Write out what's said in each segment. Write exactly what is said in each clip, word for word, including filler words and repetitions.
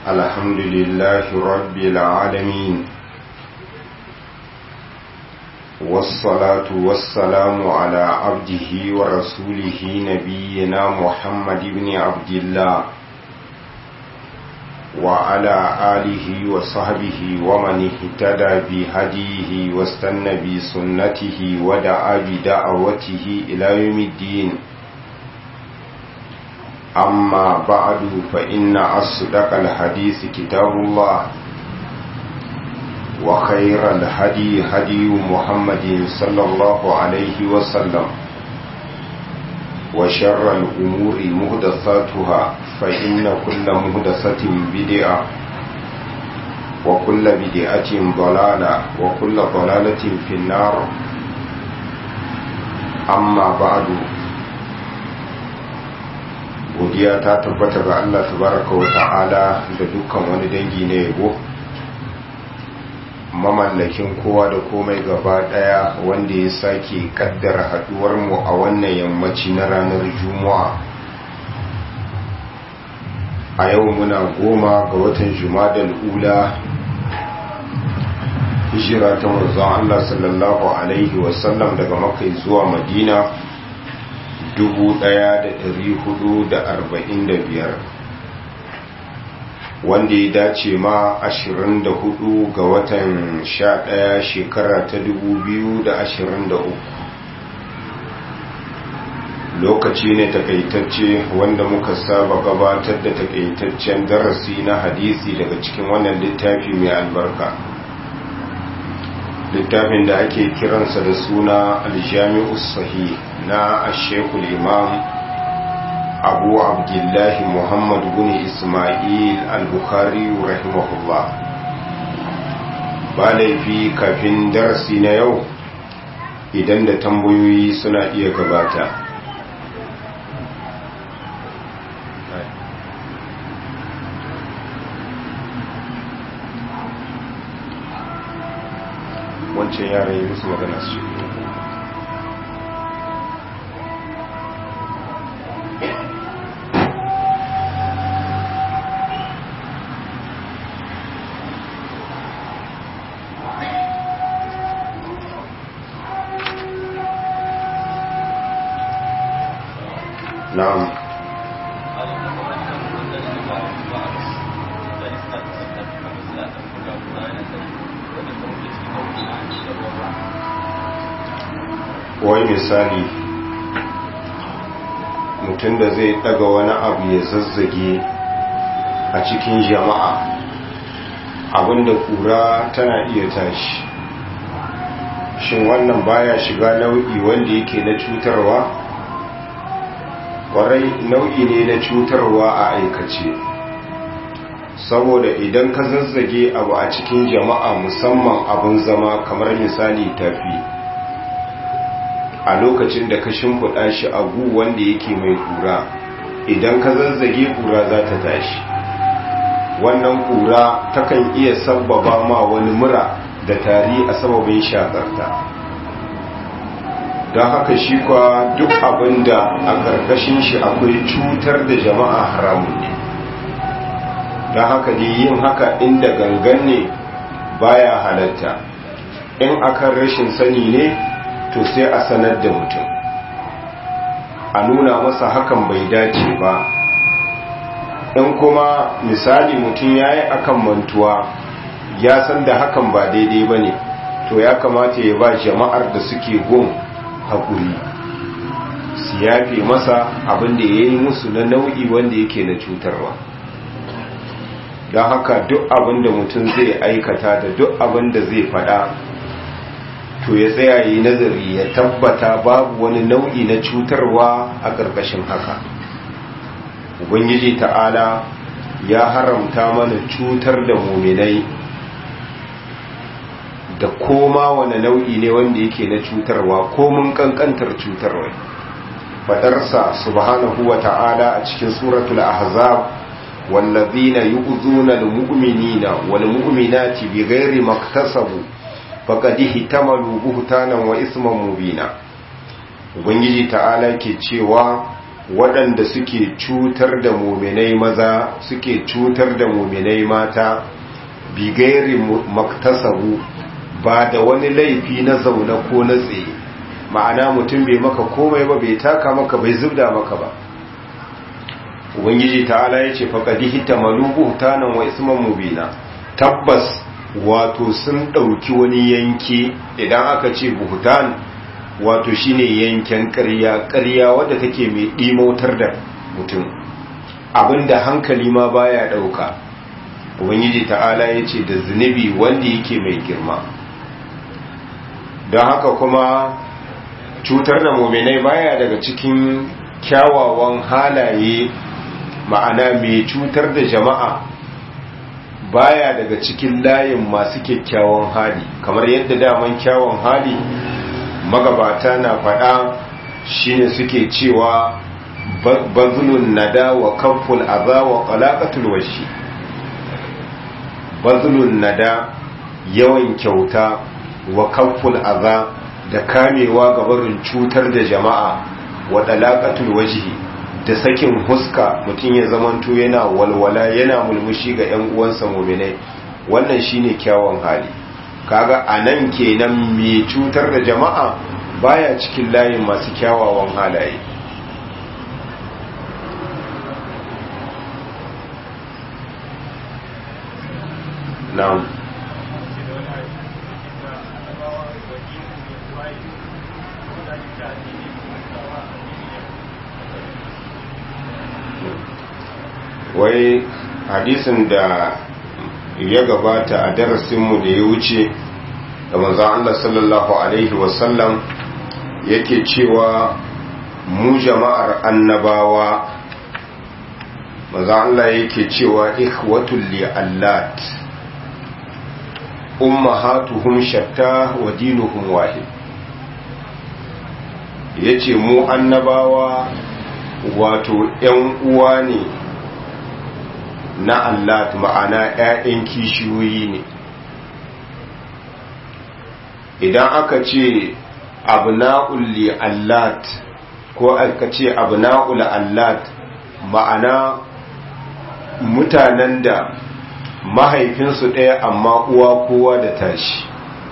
الحمد لله رب العالمين والصلاة والسلام على عبده ورسوله نبينا محمد بن عبد الله وعلى آله وصحبه ومن اهتدى بهديه واستنى بسنته ودعا بدعوته إلى يوم الدين. أما بعد فإن أصدق الحديث كتاب الله وخير الهدي هدي محمد صلى الله عليه وسلم وشر الأمور محدثاتها فإن كل محدثة بدعة وكل بدعة ضلالة وكل ضلالة في النار. أما بعد godiya ta tabbata ga Allah tabaraka wa ta'ala da dukkan wani dangi na yabo, mamallakin kowa da komai gaba daya, wanda ya sake kaddara haduwar mu a wannan yammaci na ranar Juma'a. A yau muna goma ga watan Jumadal Ula, hijira ta manzon Allah sallallahu alaihi wasallam daga Makka zuwa Madina dubu ɗaya da ɗari hudu da arba'in da biyar, wanda ya dace ma ashirin da hudu ga watan sha ɗaya shekara ta dubu biyu da ashirin da uku. Lokaci ne takaitacce wanda muka saba gabatar da takaitaccen darasi na hadisi daga cikin wannan littafi mai albarka, littafin da ake kiransa da suna aljami'us sahih na ashekul imam abu abdullahi muhammad bin ismail al-bukhari rahimahullah. Ba laifi kafin darasi na yau idan da tambayoyi suna iya gabata. wancan yaran yi musu magana su na'am. wai misali mutum da zai daga wani abu ya zazzage a cikin jama'a, abinda kura tana iya tashi, shin wannan baya shiga nau'i wanda yake na cutarwa? Kwarai nau'i ne na cutarwa a aikace, saboda idan ka zazzage abu a cikin jama'a, musamman abin zama kamar misali tafi, a lokacin da ka shimfiɗa shi a gu wanda yake mai kura, idan ka zazzage kura za ta tashi. Wannan kura takan iya sabbaba ma wani mura da tari a sababin shakarta. Don haka shi kwa duk abin da a ƙarƙashin shi akwai cutar da jama'a haramun ne. Don haka dai yin haka inda gangan ne baya halatta. In akan rashin sani ne, to sai a sanar da mutum, a nuna masa hakan bai dace ba. In kuma misali mutum ya yi akan mantuwa, ya san da hakan ba daidai ba ne, to ya kamata ya ba jama'ar da suke gun haƙuri, su yafe masa abin da ya yi musu na nau'i wanda yake na cutarwa. Don haka duk abin da mutum zai aikata da duk abin da zai faɗa, to ya tsaya yi nazari ya tabbata babu wani nau'i na cutarwa a ƙarƙashin haka. Ubangiji ta'ala ya haramta mana cutar da muminai da koma wani nau'i ne wanda yake na cutarwa, ko mun kankantar cutarwa. Fadarsa subhanahu wa ta'ala a cikin suratul ahzab, wallazina yu'zuna al-mu'minina wal mu'minati bighairi maktasabu faqad ihtamalu buhtanan wa isman mubina. Ubangiji ta'ala ke cewa waɗanda suke cutar da muminai maza suke cutar da muminai mata bigairi maktasabu ba da wani laifi na zaune ko na tsaye, ma'ana mutum bai maka komai ba, bai taka maka, bai zubda maka ba. Ubangiji ta'ala ya ce faƙadi hita malubu tanan wa isman mubina, tabbas wato sun ɗauki wani yanki. Idan aka ce buhutan wato shine yanken ƙarya, ƙarya wadda take mai ɗimautar da mutum, abinda hankali ma baya ɗauka. Ubangiji ta'ala ya ce da zunubi wanda yake mai girma. Don haka kuma cutar da muminai baya daga cikin kyawawan halaye, ma'ana mai cutar da jama'a baya daga cikin layin masu kyakkyawan hali, kamar yadda daman kyawun hali magabata na faɗa shine suke cewa bazlun nada wa kafful aza wa qalaqatul washi. bazlun nada yawan kyauta wa kafful aza da kamewa ga barin cutar da jama'a wa dalaqatul wajhi da sakin huska, mutum ya zamanto yana walwala yana mulmushi ga ƴan uwansa mu'minai, wannan shine kyawun hali. Kaga anan kenan mai cutar da jama'a baya cikin layin masu kyawawan halaye. na'am wai hadisin da ya gabata a darasinmu da ya wuce da manzon Allah sallallahu alaihi wasallam yake cewa mu jama'ar annabawa, manzon Allah yake cewa ikhwatul li'allat ummahatuhum shatta wa dinuhum wahid. yace mu annabawa wato ƴan uwa ne na Allah, ma'ana ƴaƴan kishiyoyi ne. Idan aka ce abna'ul li allat ko aka ce abna'ul allat, ma'ana mutanen da mahaifinsu ɗaya amma uwa kowa da tashi.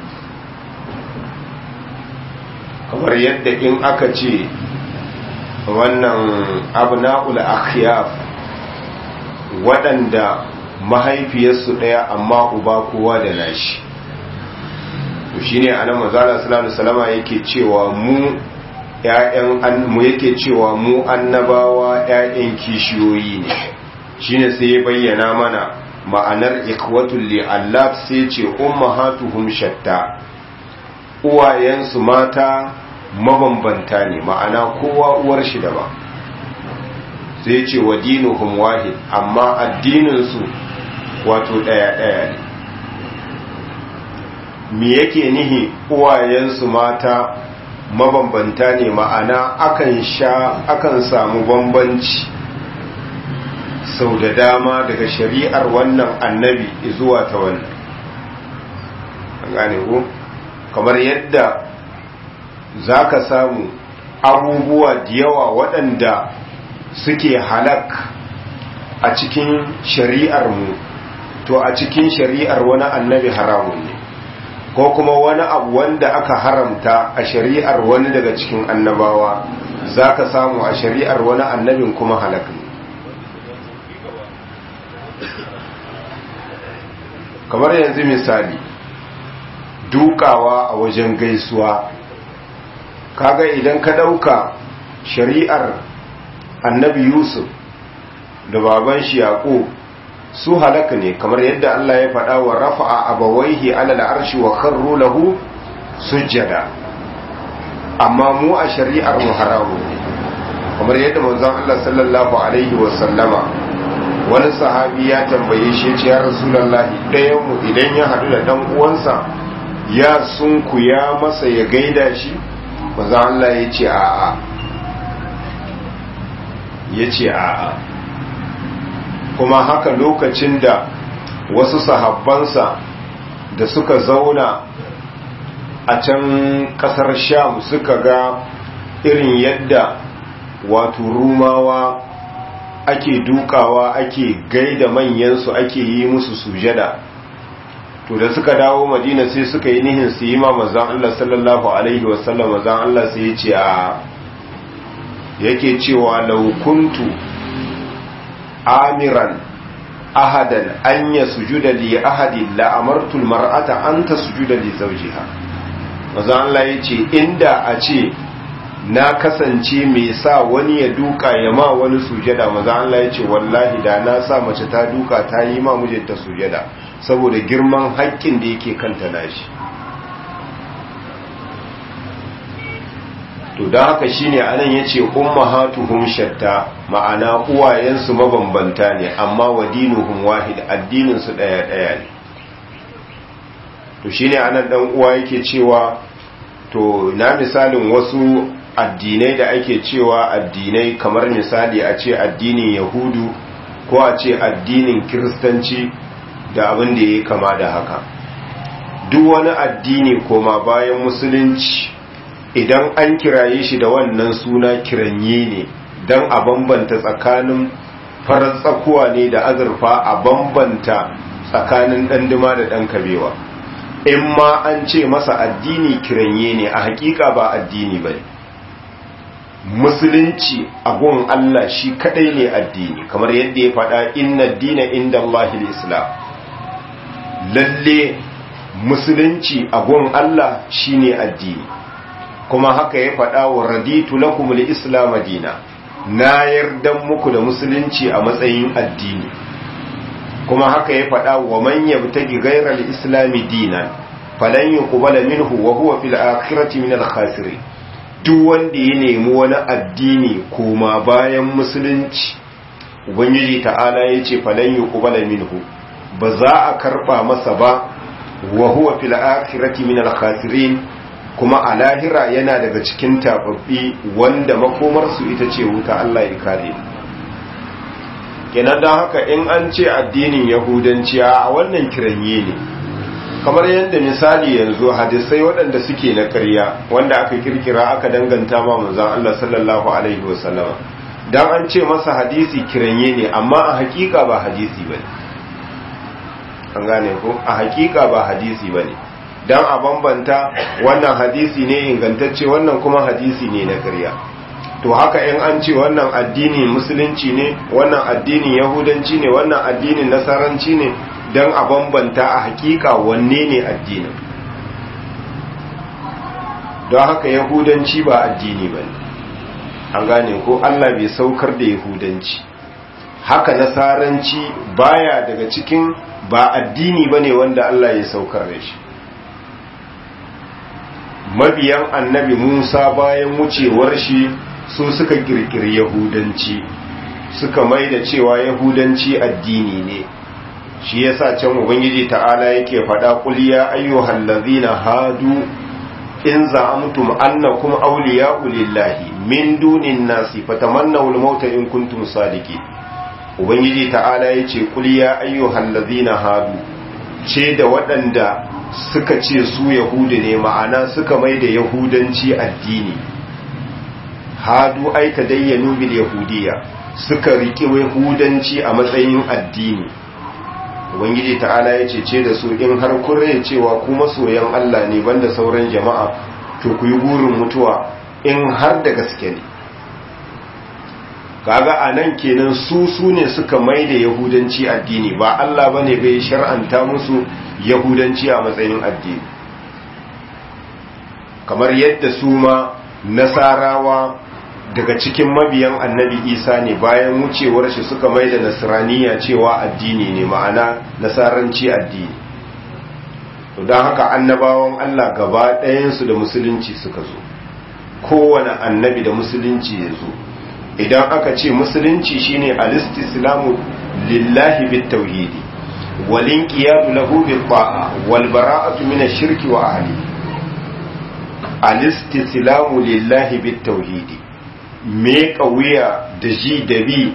kamar yadda in aka ce wannan abna'ul akhyaf, waɗanda mahaifiyarsu ɗaya amma uba kowa da nashi. to shine anan manzala sallallahu alaihi wasallam yake cewa mu ƴaƴan mu yake cewa mu annabawa ƴaƴan kishiyoyi ne. shine sai ya bayyana mana ma'anar ikwatul li Allah, sai ce ummahatuhum shatta, uwayensu mata mabambanta ne, ma'ana kowa uwar shi daban. sai ce wa dinuhum wahid, amma addininsu wato daya daya ne. me yake nihi uwayensu mata mabambanta ne, ma'ana akan sha akan samu bambanci sau da dama daga shari'ar wannan annabi zuwa ta wannan. an gane ko kamar yadda zaka samu abubuwa da yawa waɗanda suke halak a cikin shari'ar mu, to a cikin shari'ar wani annabi haramun ne, ko kuma wani abu wanda aka haramta a shari'ar wani daga cikin annabawa zaka samu a shari'ar wani annabin kuma halak ne. kamar yanzu misali dukawa a wajen gaisuwa, kaga idan ka dauka shari'ar annabi Yusuf da baban shi Yaqub su halaka ne, kamar yadda Allah ya faɗa wa rafa'a abawaihi ala al'arshi wa kharru lahu sujjada. amma mu a shari'ar mu haramu ne, kamar yadda manzon Allah sallallahu alaihi wa sallama wani sahabi ya tambaye shi ya Rasulullahi, ɗayan mu idan ya haɗu da dan uwansa ya sunkuya masa ya gaida shi? manzon Allah ya ce a'a ya ce a'a. kuma haka lokacin da wasu sahabbansa da suka zauna a can kasar Sham suka ga irin yadda wato rumawa ake dukawa ake gaida manyansu ake yi musu sujada. To da suka dawo madina sai suka yi nihin su yi ma manzon Allah sallallahu alaihi wasallam, manzon Allah sai ya ce a yake cewa law kuntu amiran ahadan an yasjuda li ahadin la amartu almar'ata an tasjuda li zawjiha. manzon Allah ya ce inda a ce na kasance mai sa wani ya duka ya ma wani sujada, manzon Allah ya ce wallahi da na sa mace ta duka ta yi ma mijinta sujada saboda girman haƙƙin da yake kanta nashi. To don haka shine anan yace ummahatuhum shatta, ma'ana uwayensu mabambanta ne amma wadinuhum wahid, addinin su daya daya ne. To shine anan dan uwa yake cewa to na misalin wasu addinai da ake cewa addinai kamar misali a ce addinin yahudu ko a ce addinin kiristanci da abin da ya kama da haka. Duk wani addini koma bayan musulunci idan an kiraye shi da wannan suna kiranye ne don a bambanta tsakanin farar tsakuwa ne da azurfa, a bambanta tsakanin ɗanduma da ɗan kabewa. In ma an ce masa addini kiranye ne, a hakika ba addini ba ne. Musulunci a gun Allah shi kadai ne addini, kamar yadda ya faɗa inna dina inda Allahil Islam. Lalle musulunci a gun Allah shine addini, kuma haka ya faɗa wa raditu lakum al-islam dina, na yarda muku da musulunci a matsayin addini. Kuma haka ya faɗa wa man yabtagi ghayra al-islam dinan falan yuqbala minhu wa huwa fil akhirati min al-khasirin. Duk wanda ya nemi wani addini koma bayan musulunci, ubangiji ta'ala yace falan yuqbala minhu, ba za a karba masa ba, wa huwa fil akhirati min al-khasirin, kuma a lahira yana daga cikin tababbi wanda makomarsu ita ce wuta. Allah ya kare. Kenan dan haka in an ce addinin yahudanci a wannan kiranye ne, kamar yadda misali yanzu hadisai waɗanda suke na ƙarya wanda aka kirkira aka danganta ma manzon Allah sallallahu alaihi wasallam, dan an ce masa hadisi kiranye ne amma a hakika ba hadisi bane. An gane ko? A hakika ba hadisi bane, dan a bambanta wannan hadisi ne ingantacce wannan kuma hadisi ne na ƙarya. To haka in an ce wannan addini musulunci ne, wannan addinin yahudanci ne, wannan addinin nasaranci ne, dan a bambanta a hakika wanne ne addinin. Don haka yahudanci ba addini bane. An gane ko? Allah bai saukar da yahudanci. Haka nasaranci baya daga cikin, ba addini bane wanda Allah ya saukar da shi. Mabiyan annabi Musa bayan wucewar shi su suka kirkiri yahudanci, suka mai da cewa yahudanci addini ne. Shi yasa can ubangiji ta'ala yake faɗa qul ya ayyuhal ladzina hadu in za'amtum annakum awliya'u lillahi min dunin nasi fatamannaw al-mauta in kuntum sadiqin. Ubangiji ta'ala yace qul ya ayyuhal ladzina hadu, ce da waɗanda suka ce su yahudu ne, ma'ana suka mai da yahudanci addini. Hadu ai tadayyanu bil yahudiyya, suka riƙe yahudanci a matsayin addini. Ubangiji ta'ala ya ce da su in har kun rai cewa ku masoyan Allah ne banda sauran jama'a, to ku yi burin mutuwa in har da gaske ne. Kaga anan kenan su su ne suka mai da yahudanci addini, ba Allah bane bai shar'anta musu yahudanci a matsayin addini. Kamar yadda su ma nasarawa daga cikin mabiyan annabi Isa ne bayan wucewar shi suka mai da nasraniya cewa addini ne, ma'ana nasaranci addini. To don haka annabawan Allah gaba ɗayansu da musulunci suka zo, kowane annabi da musulunci ya zo. Idan aka ce musulunci shine al-istislamu lillahi bit tauhidi wal inqiyadu lahu bil ta'a wal bara'atu min ash-shirki wa ahli. Al-istislamu lillahi bit tauhidi, me kauya da ji da bi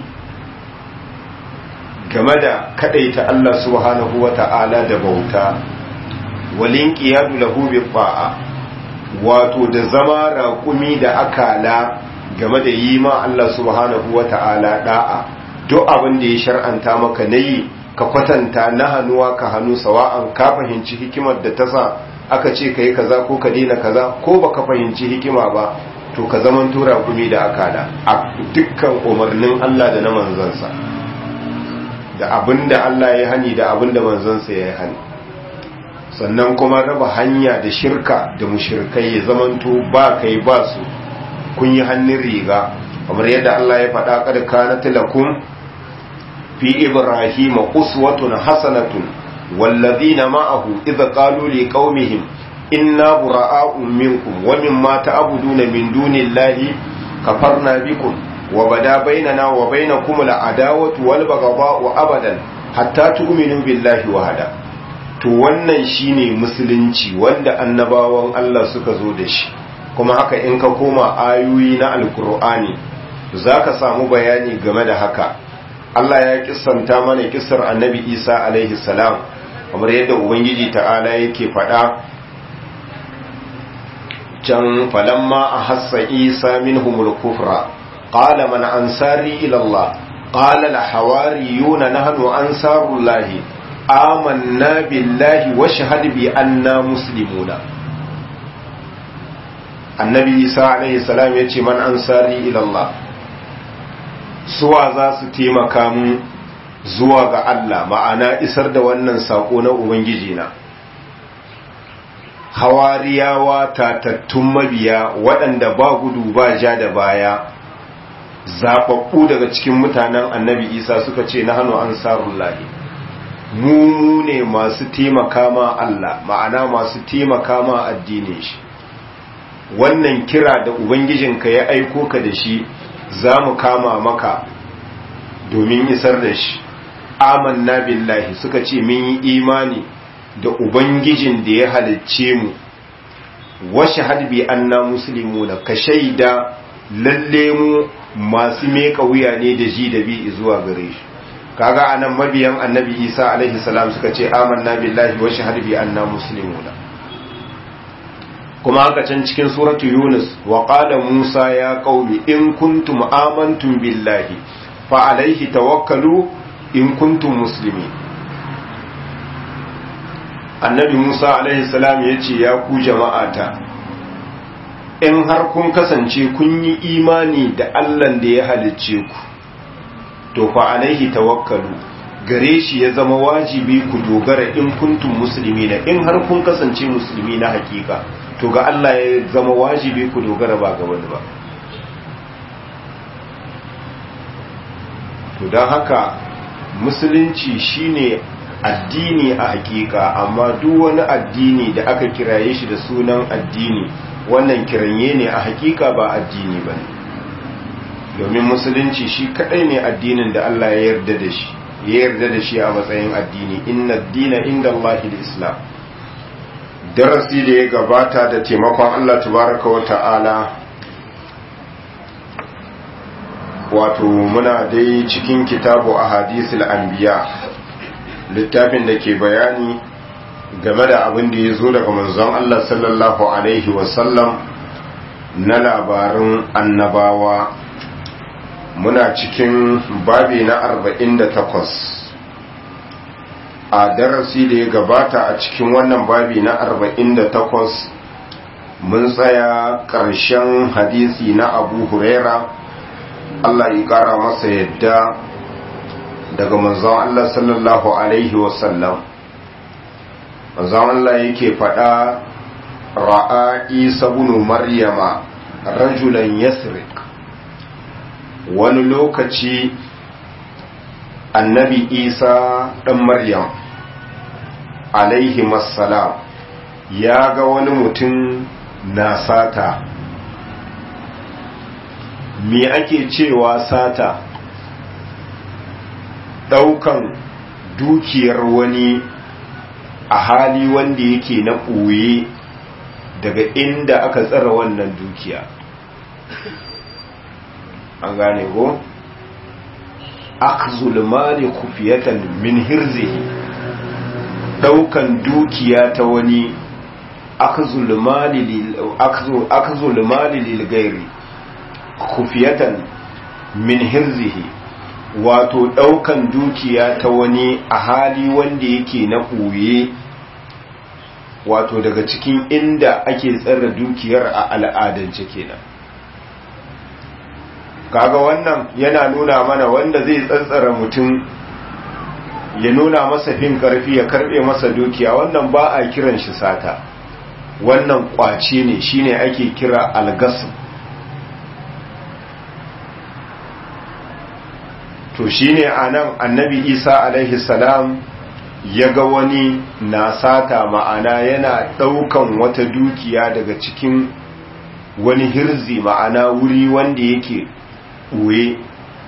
game da kadaita Allah subhanahu wa ta'ala da bauta, wal inqiyadu lahu bil ta'a, wato da zama raƙumi da akala game da yi ma Allah subhanahu wata'ala da'a duk abin da ya shar'anta maka nayi ka kwatanta na hannuwa ka hannu sawa'an ka fahimci hikimar da ta sa aka ce ka yi kaza ko ka daina kaza ko baka fahimci hikima ba to ka zaman tura gumi da akala a dukkan umarnin Allah da na manzansa da abinda Allah ya hani da abinda manzansa ya hani sannan kuma raba hanya da shirka da mushrikai ya zamanto ba kai ba su kun yi hannun riga kamar yadda Allah ya faɗa kad kanat lakum fi ibrahima uswatun hasanatun walladhina ma'ahu idh qalu liqaumihim inna bura'a'u minkum wa mimma ta'buduna min dunillahi kafarna bikum wa bada bainana wa bainakum al'adawatu wal baghdha'u abadan hatta tu'minu billahi wahda to wannan shine musulunci wanda annabawan Allah suka zo da shi kuma haka in ka koma ayoyi na alkur'ani zaka samu bayani game da haka Allah ya kissanta mana kissar annabi Isa alaihi salam kamar yadda ubangiji ta'ala yake faɗa can falamma ahassa Isa minhumul kufra qala man ansari ila Allah qala al hawariyuna nahnu ansarullahi amanna billahi wa shahad bi anna muslimuna annabi Isa alaihi salam yace man ansari ila Allah suwa za su taimaka mu zuwa ga Allah ma'ana isar da wannan sako na ubangiji na hawariyawa tatattun mabiya waɗanda ba gudu ba ja da baya zaɓaɓɓu daga cikin mutanen annabi Isa suka ce na hannu ansarullahi mu ne masu taimaka ma Allah ma'ana masu taimaka ma addinin shi wannan kira da ubangijinka ya aiko ka da shi za mu kama maka domin isar da shi amanna billahi suka ce mun yi imani da ubangijin da ya halicce mu wa shahad bi anna muslimuna ka shaida lalle mu masu meka wuya ne da ji da bi zuwa gare shi kaga anan mabiyan annabi Isa alaihi salam suka ce amanna billahi wa shahad bi anna muslimuna kuma haka can cikin suratu Yunus wa qala Musa ya qaumi in kuntum amantum billahi fa alaihi tawakkalu in kuntum muslimin annabi Musa alaihi salam yace ya ku jama'ata in har kun kasance kun yi imani da Allah da ya halicce ku to fa alaihi tawakkalu gare shi ya zama wajibi ku dogara in kuntum muslimina in har kun kasance musulmi na hakika to ga Allah ya zama wajibi ku dogara ba ga wani ba to don haka musulunci shine addini a hakika amma duk wani addini da aka kiraye shi da sunan addini wannan kiranye ne a hakika ba addini ba domin musulunci shi kadai ne addinin da Allah ya yarda da shi ya yarda da shi a matsayin addini inna ad-dina inda Allahi al-islam darasi da ya gabata da taimakon Allah tabaraka wa ta'ala wato muna dai cikin kitabu ahadisul anbiya littafin da ke bayani game da abin da ya zo daga manzon Allah sallallahu alaihi wasallam na labarin annabawa muna cikin babi na arba'in da takwas a darasi da ya gabata a cikin wannan babi na arba'in da takwas mun tsaya ƙarshen hadisi na Abu Huraira Allah ya ƙara masa yadda daga manzon Allah sallallahu alaihi wasallam manzon Allah yake faɗa ra'a Isa ibn Maryama rajulan yasriq wani lokaci annabi Isa ɗan Maryam alaihi massalam ya ga wani mutum na sata me ake cewa sata ɗaukan dukiyar wani a hali wanda yake na ɓoye daga inda aka tsara wannan dukiya an gane ko akzul mali khufiyatan min hirzihi daukan dukiya ta wani akzul mali lil akzul akzul mali lil ghairi kufiyatan min hirzihi, wato ɗaukan dukiya ta wani a hali wanda yake na ɓoye, wato daga cikin inda ake tsara dukiyar a al'adance kenan. Kaga wannan yana nuna mana wanda zai tsantsara mutum ya nuna masa fin karfi ya karbe masa dukiya, wannan ba a kiran shi sata, wannan kwace ne, shine ake kira algasm. To shine anan annabi Isa alaihi salam ya ga wani na sata, ma'ana yana daukan wata dukiya daga cikin wani hirzi, ma'ana wuri wanda yake ɓoye.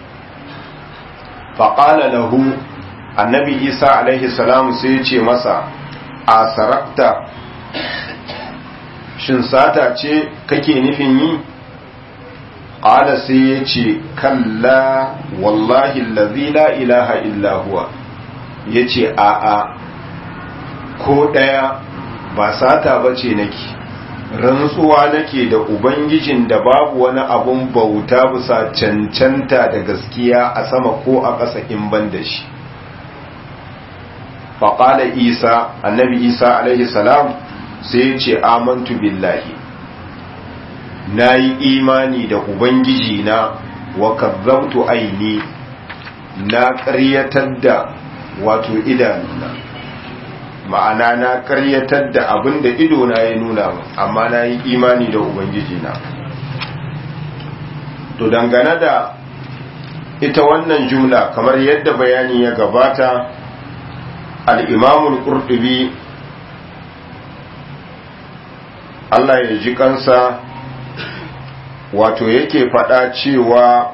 faƙala lahu, annabi Isa alaihi salam sai ya ce masa, a sarakta, shin sata ce kake nufin yi? ƙala sai ya ce, kalla wallahi allazi la ilaha illa huwa, ya ce a'a, ko ɗaya ba sata ba ce nake, rantsuwa nake da ubangijin da babu wani abun bauta bisa cancanta da gaskiya a sama ko a ƙasa in ban da shi. faƙala Isa, annabi Isa alaihi salam sai ya ce, amantu billahi, na yi imani da ubangiji na, wa kazzabtu aini, na ƙaryatar da wato idanuna, ma'ana na ƙaryatar da abin da idona ya nuna, amma na yi imani da ubangiji na. To dangane da ita wannan jumla, kamar yadda bayani ya gabata, al'imamul ƙurɗubi Allah ya ji kansa, wato yake faɗa cewa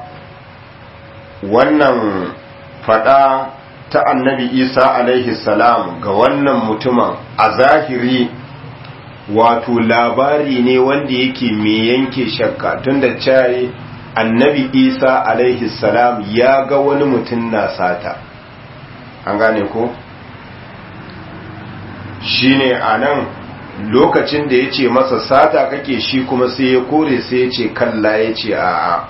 wannan faɗa ta annabi Isa alaihi salam ga wannan mutumin a zahiri wato labari ne wanda yake mai yanke shakka, tunda cewa annabi Isa alaihi salam ya ga wani mutum na sata, an gane ko? Shine anan lokacin da ya ce masa sata kake, shi kuma sai ya kore, sai ya ce kalla, ya ce a'a,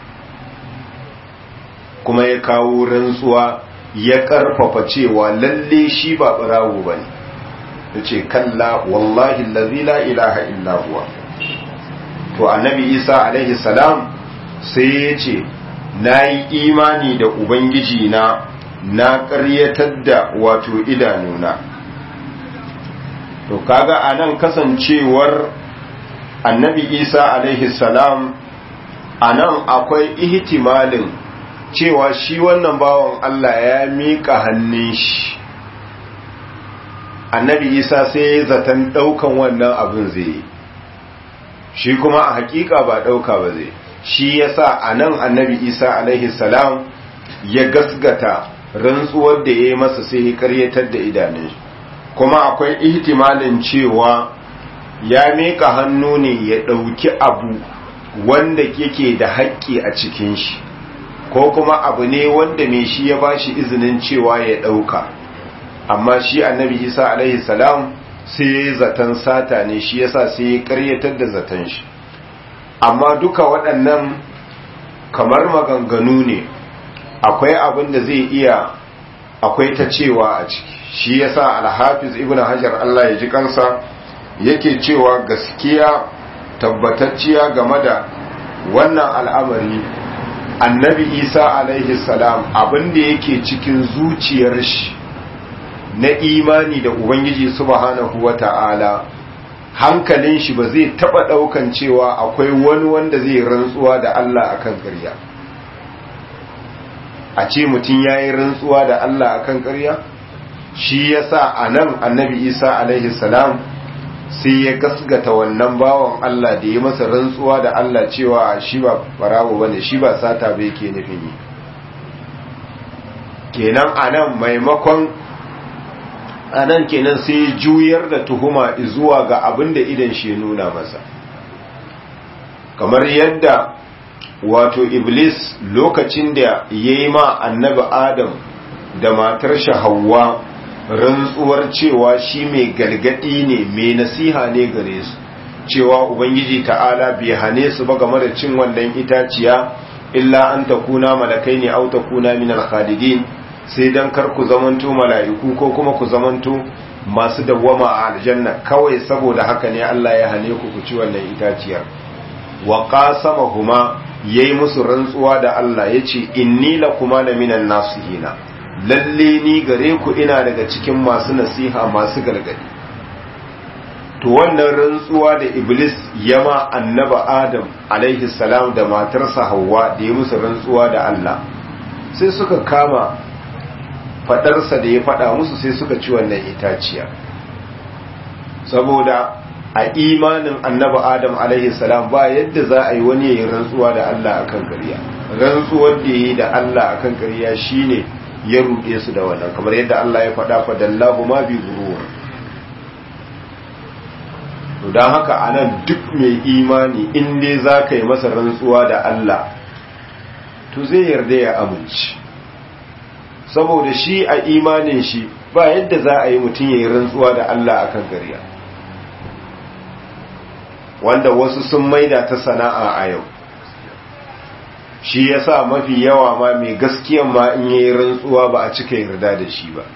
kuma ya kawo rantsuwa ya karfafa cewa lalle shi ba barawo ba ne, ya ce kalla wallahi allazi la ilaha illa huwa. To annabi Isa alaihi salam sai ya ce, na yi imani da ubangiji na, na ƙaryatar da wato idanuna. To kaga anan kasancewar annabi Isa alaihi salam, anan akwai ihtimalin cewa shi wannan bawan Allah ya miƙa hannun shi, annabi Isa sai ya zaton ɗaukan wannan abin zai yi, shi kuma a hakika ba ɗauka ba zai. Shi yasa anan annabi Isa alaihi salam ya gasgata rantsuwar da ya yi masa, sai ya karyatar da idanun shi. Kuma akwai ihtimalin cewa ya miƙa hannu ne ya ɗauki abu wanda yake da haƙƙi a cikin shi, ko kuma abu ne wanda mai shi ya bashi izinin cewa ya ɗauka, amma shi annabi Isa alaihi salam sai ya yi zaton sata ne, shi yasa sai ya ƙaryatar da zaton shi. Amma duka waɗannan kamar maganganu ne, akwai abin da zai iya, akwai ta cewa a ciki. Shi yasa al-Hafiz Ibn Hajar Allah ya ji kansa yake cewa gaskiya tabbatacciya game da wannan al'amari, annabi Isa alaihi salam abinda yake cikin zuciyar shi na imani da Ubangiji subhanahu wata'ala, hankalin shi ba zai taba daukan cewa akwai wani wanda zai rantsuwa da Allah akan ƙarya. A ce mutum yayi rantsuwa da Allah akan ƙarya? Shi yasa anan annabi Isa alaihi salam sai ya gasgata wannan bawan Allah da ya masa rantsuwa da Allah cewa shi ba farawo bane, shi ba sata ba yake nufin yi. Kenan anan maimakon anan kenan sai juyar da tuhuma zuwa ga abin da idan shi nuna masa, kamar yadda wato Iblis lokacin da yayi ma annabi Adam da matar shi Hawwa rantsuwar cewa shi mai galgadi ne, mai nasiha ne gare su, cewa ubangiji ta'ala bai hane su ba game da cin wannan itaciya illa an takuna malakai ne au takuna min al-khalidin, sai dan kar ku zamanto mala'iku ko kuma ku zamanto masu dawwama a aljanna, kawai saboda haka ne Allah ya hane ku ku ci wannan itaciyar. wa qasamahuma yayi musu rantsuwa da Allah yace inni lakuma la minan nasihina, lalle ni gare ku ina daga cikin masu nasiha masu gargadi. to wannan rantsuwa da iblis yama annaba adam alaihi salam da matarsa Hawwa da ya musu rantsuwa da Allah, sai suka kama fadarsa da ya fada musu sai suka ci wannan itaciya. saboda a imanin annaba adam alaihi salam ba yadda za a yi wani yayin rantsuwa da Allah akan ƙarya. rantsuwar da yayi da Allah akan ƙarya shine ya ruɗe su da wannan, kamar yadda Allah ya faɗa fadallahu ma bi gurur. to dan haka anan duk mai imani in dai zaka yi masa rantsuwa da Allah to zai yarda ya amince, saboda shi a imanin shi ba yadda za a yi mutum yayin rantsuwa da Allah akan ƙarya, wanda wasu sun maida ta sana'a a yau. shi yasa mafi yawa ma mai gaskiyan ma in yayi rantsuwa ba a cika yarda da shi ba.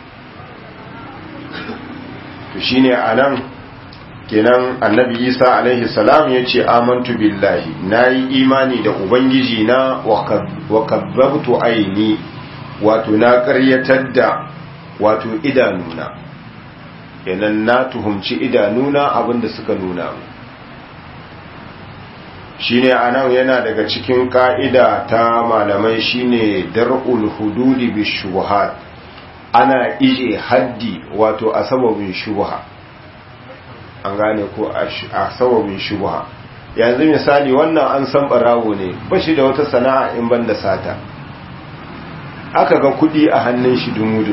to shine anan kenan annabi Isa alaihi salam yace amantu billahi, nayi imani da ubangiji na wa kadzabtu aini, wato na ƙaryatar da wato idanuna, kenan na tuhumci idanuna abinda suka nuna mu. shine anan yana daga cikin ka'ida ta malamai shine dar'ul hududi bi shubuhat, ana ije haddi wato a sababin shubha, an gane ko a sababin shubha. yanzu misali wannan an san barawo ne, bashi da wata sana'a in banda sata, aka ga kudi a hannun shi dumudu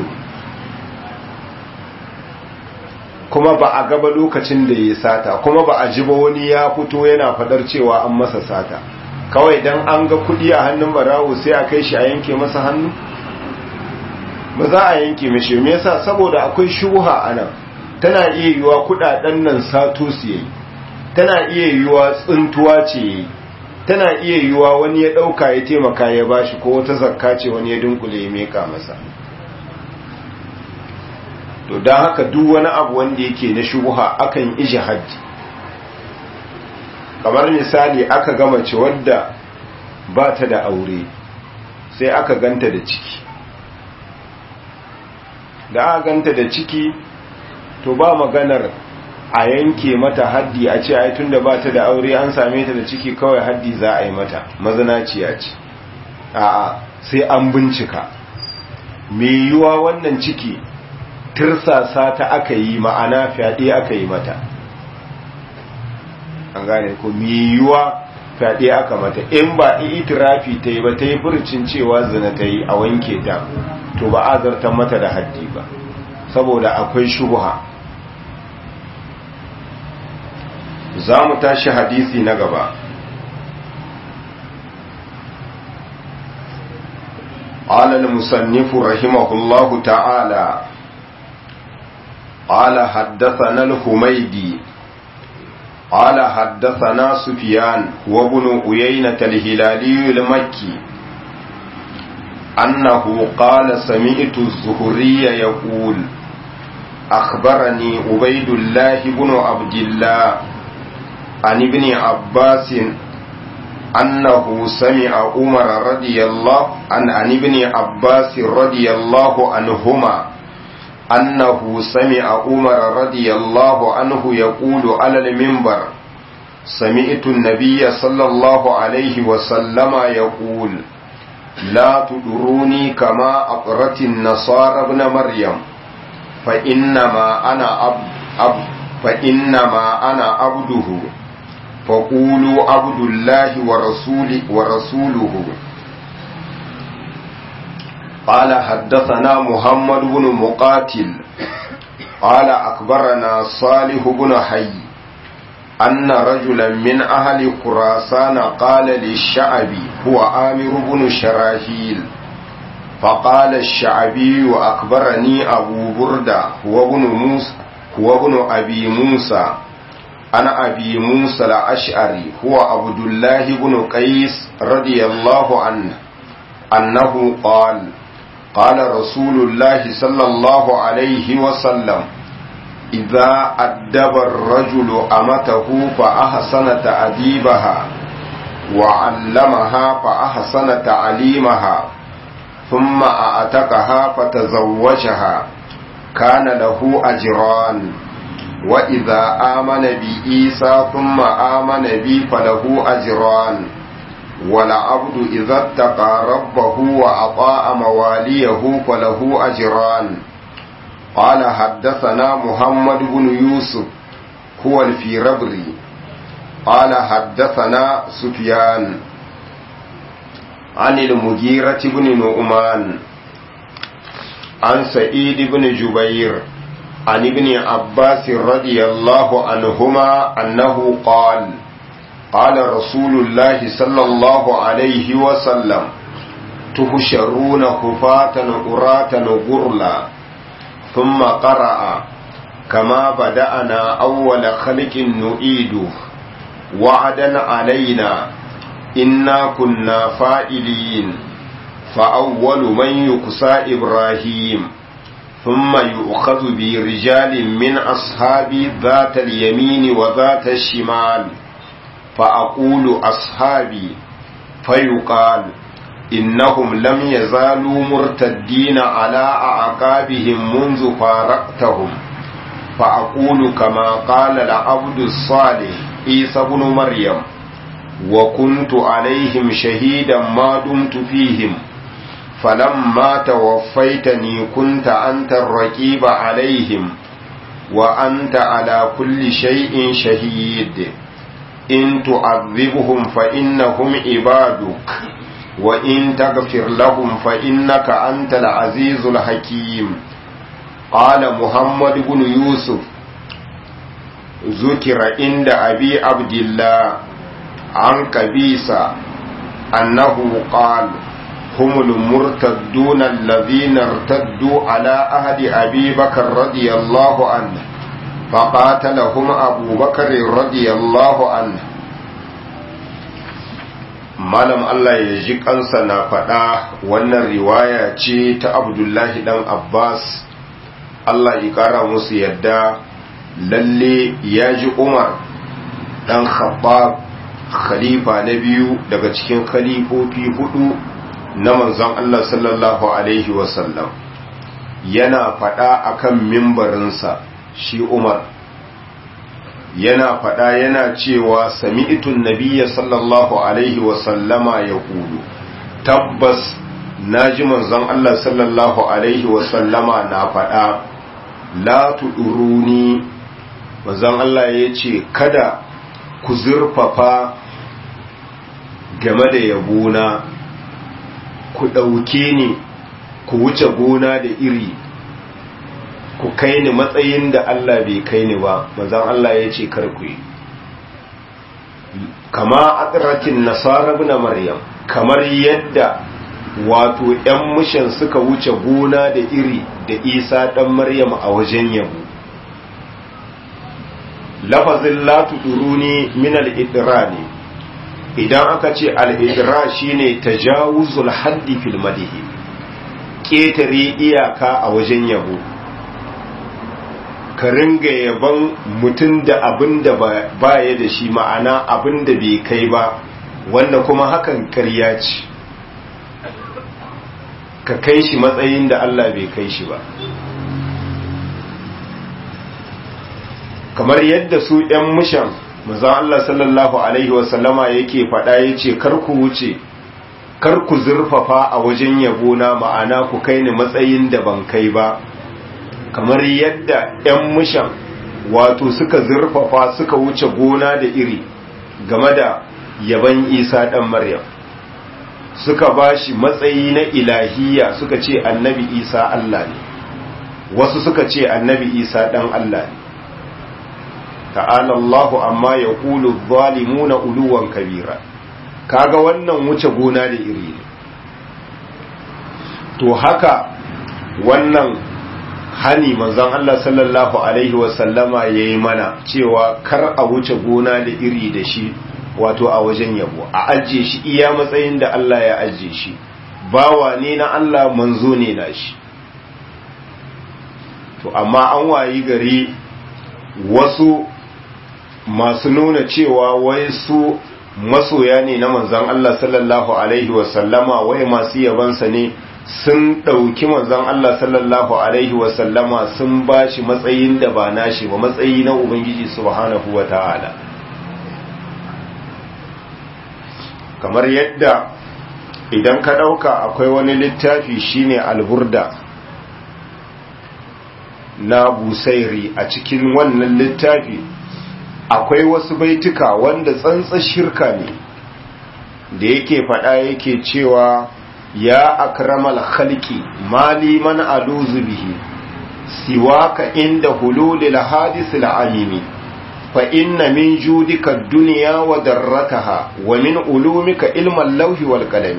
kuma ba a gaba lokacin da ya sata, kuma ba a ji ba wani ya fito yana fadar cewa an masa sata. kawai dan an ga kudi a hannun barawo sai a kai shi a yanke masa hannu? ba za a yanke mishi. me yasa? saboda akwai shubha anan. tana iya yiwa kudaden nan sato su yayi, tana iya yiwa tsuntuwa ce yayi, tana iya yiwa wani ya dauka ya taimaka ya bashi, ko wata zakka ce wani ya dunkule ya meka masa. to dan haka duk wani abu wanda yake na shubha akan ije haddi. kamar misali aka ga mace wadda ba ta da aure sai aka ganta da ciki, da aka ganta da ciki to ba maganar a yanke mata haddi a ce ai tunda ba ta da aure an same ta da ciki kawai haddi za a yi mata, mazinaciya ce. a'a, sai an bincika me yiwa wannan ciki tirsasa ta aka yi, ma'ana fyaɗe aka yi mata, an gane ko, me yiwa fyaɗe aka mata. in ba itirafi ta yi ba, ta yi furcin cewa zina ta yi, a wanke ta, to ba a zartar mata da haddi ba, saboda akwai shubha. za mu tashi hadisi na gaba. قال المصنف رحمه الله تعالى قال حدثنا الحميدي قال حدثنا سفيان وابن عيينة الهلالي المكي أنه قال سمعت الزهري يقول أخبرني عبيد الله بن عبد الله عن ابن عباس أنه سمع عمر رضي الله عن عن ابن عباس رضي الله عنهما أنه سمع عمر رضي الله عنه يقول على المنبر سمعت النبي صلى الله عليه وسلم يقول لا تدروني كما أطرت النصارى ابن مريم فإنما أنا عبد عب فإنما أنا عبده فقولوا عبد الله ورسوله ورسوله قال حدثنا محمد بن مقاتل قال أخبرنا صالح بن حي أن رجلا من أهل خراسان قال للشعبي هو عامر بن شراحيل فقال الشعبي أخبرني أبو بردة هو ابن موسى هو ابن أبي موسى عن أبي موسى الأشعري هو عبد الله بن قيس رضي الله عنه أنه قال قال رسول الله صلى الله عليه وسلم إذا أدب الرجل أمته فأحسن تأديبها وعلمها فأحسن تعليمها ثم أعتقها فتزوجها كان له أجران وإذا آمن بعيسى ثم آمن بي فله أجران والعبد إذا اتقى ربه وأطاع مواليه فله أجران. قال حدثنا محمد بن يوسف هو الفيربري قال حدثنا سفيان عن المغيرة بن نعمان عن سعيد بن جبير عن ابن عباس رضي الله عنهما أنه قال قال رسول الله صلى الله عليه وسلم تحشرون خفاة عراة غرلا ثم قرأ كما بدأنا أول خلق نعيده وعدا علينا إنا كنا فاعلين فأول من يقصى إبراهيم ثم يؤخذ برجال من أصحابي ذات اليمين وذات الشمال فأقول أصحابي فيقال إنهم لم يزالوا مرتدين على أعقابهم منذ فارقتهم فأقول كما قال العبد الصالح عيسى بن مريم وكنت عليهم شهيدا ما دمت فيهم فلما توفيتني كنت أنت الرقيب عليهم وأنت على كل شيء شهيد إن تعذبهم فإنهم عبادك وإن تغفر لهم فإنك أنت العزيز الحكيم. قال محمد بن يوسف ذكر عند أبي عبد الله عن قبيصة أنه قال هم المرتدون الذين ارتدوا على عهد أبي بكر رضي الله عنه فقاتلهم أبو بكر رضي الله عنه. malam Allah ya ji kansa na faɗa wannan riwaya ce ta Abdullahi dan Abbas Allah ya ƙara musu yadda lalle ya ji Umar dan Khattab khalifa na biyu daga cikin khalifofi hudu na manzon Allah sallallahu alaihi wasallam yana faɗa akan mimbarinsa shi Umar yana faɗa yana cewa sami'tun nabiyya sallallahu alaihi wasallama ya kulu tabbas naji manzon Allah sallallahu alaihi wasallama na faɗa la tuduruni manzon Allah ya ce kada ku zurfafa game da yabona ku ɗauke ni ku wuce gona da iri ku kai ni matsayin da Allah bai kai ni ba manzon Allah ya ce karku yi kama atratin nasara ibn maryam kamar yadda wato ƴan mushan suka wuce gona da iri da Isa dan Maryam a wajen yabo lafazin la tuduruni min al-idrani idan aka ce al-idra shine tajawuzul haddi fil madhi ketare iyaka a wajen yabo ka ringa yaban mutum da abin da ba ya da shi ma'ana abin da bai kai ba wanda kuma hakan karya ce ka kai shi matsayin da Allah bai kai shi ba kamar yadda su ‘yan mushan maza Allah sallallahu Alaihi wasallama yake faɗa ya ce karku wuce karku zurfafa a wajen yabona ma'ana ku kai ni matsayin da ban kai ba kamar yadda ‘yan mushan wato suka zurfafa suka wuce gona da iri game da yaban isa ɗan maryam suka ba shi matsayi na ilahiyya suka ce annabi isa Allah ne wasu suka ce annabi isa ɗan Allah ne ta'ala Allahu amma ya kulu zalimuna uluwan kabira kaga wannan wuce gona da iri ne to haka wannan hani manzon Allah sallallahu alaihi wasallama yayi mana cewa kar a wuce gona da iri da shi wato a wajen yabo, a ajiye shi iya matsayin da Allah ya ajiye shi, bawa ne na Allah, manzo ne na shi. To amma an wayi gari wasu masu nuna cewa wai su masoya ne na manzon Allah sallallahu alaihi wasallama, wai masu yabansa ne, sun ɗauki manzon Allah sallallahu alaihi wasallama sun bashi matsayin da ba nashi ba, matsayi na Ubangiji subhanahu wa ta'ala. Kamar yadda idan ka ɗauka akwai wani littafi shine alburda na Busairi, a cikin wannan littafi akwai wasu baituka wanda tsantsa shirka ne da yake faɗa, yake cewa ya akramal khalqi mali man aluzu bihi siwaka inda hululil hadisil alimi fa inna min judika ad-dunya wa darrataha wa min ulumika ilmal lawhi wal qalami.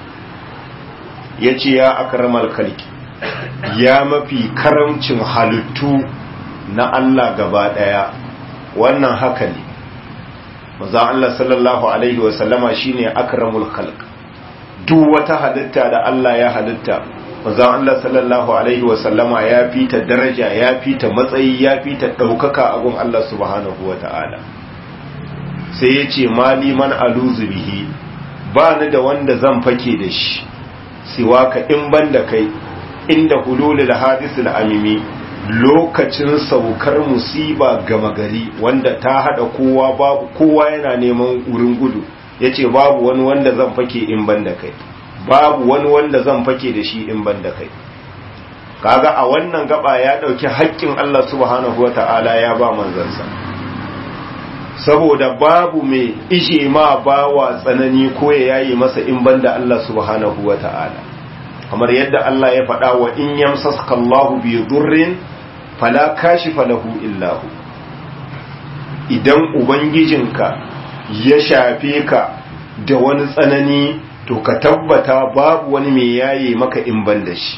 yace ya akramal khalqi, ya mafi karamcin halittu na Allah gaba daya. Wannan haka ne, manzon Allah sallallahu alaihi wasallama shine akramul khalq. Duk wata halitta da Allah ya halitta, manzon Allah sallallahu alaihi wasallama ya fita daraja, ya fita matsayi, ya fita daukaka a gun Allah subhanahu wataala. Sai yace mali man aluzu bihi, ba ni da wanda zan fake da shi siwaka in banda kai, inda hululul hadisul amimi, lokacin saukar musiba gama gari wanda ta hada kowa, babu kowa yana neman wurin gudu, yace babu wani wanda zan fake in banda kai, babu wani wanda zan fake da shi in banda kai. Kaga a wannan gaba ya dauki haƙƙin Allah subhanahu wataala ya ba manzansa, saboda babu mai ishe ma bawa tsanani ko ya yayi masa in banda Allah subhanahu wataala. Kamar yadda Allah ya faɗa, wa in yamsaska Allahu bi dhurrin fala kashifa lahu illa hu. Idan ubangijinka ya shafe ka da wani tsanani, to ka tabbata babu wani mai yayi maka in banda shi.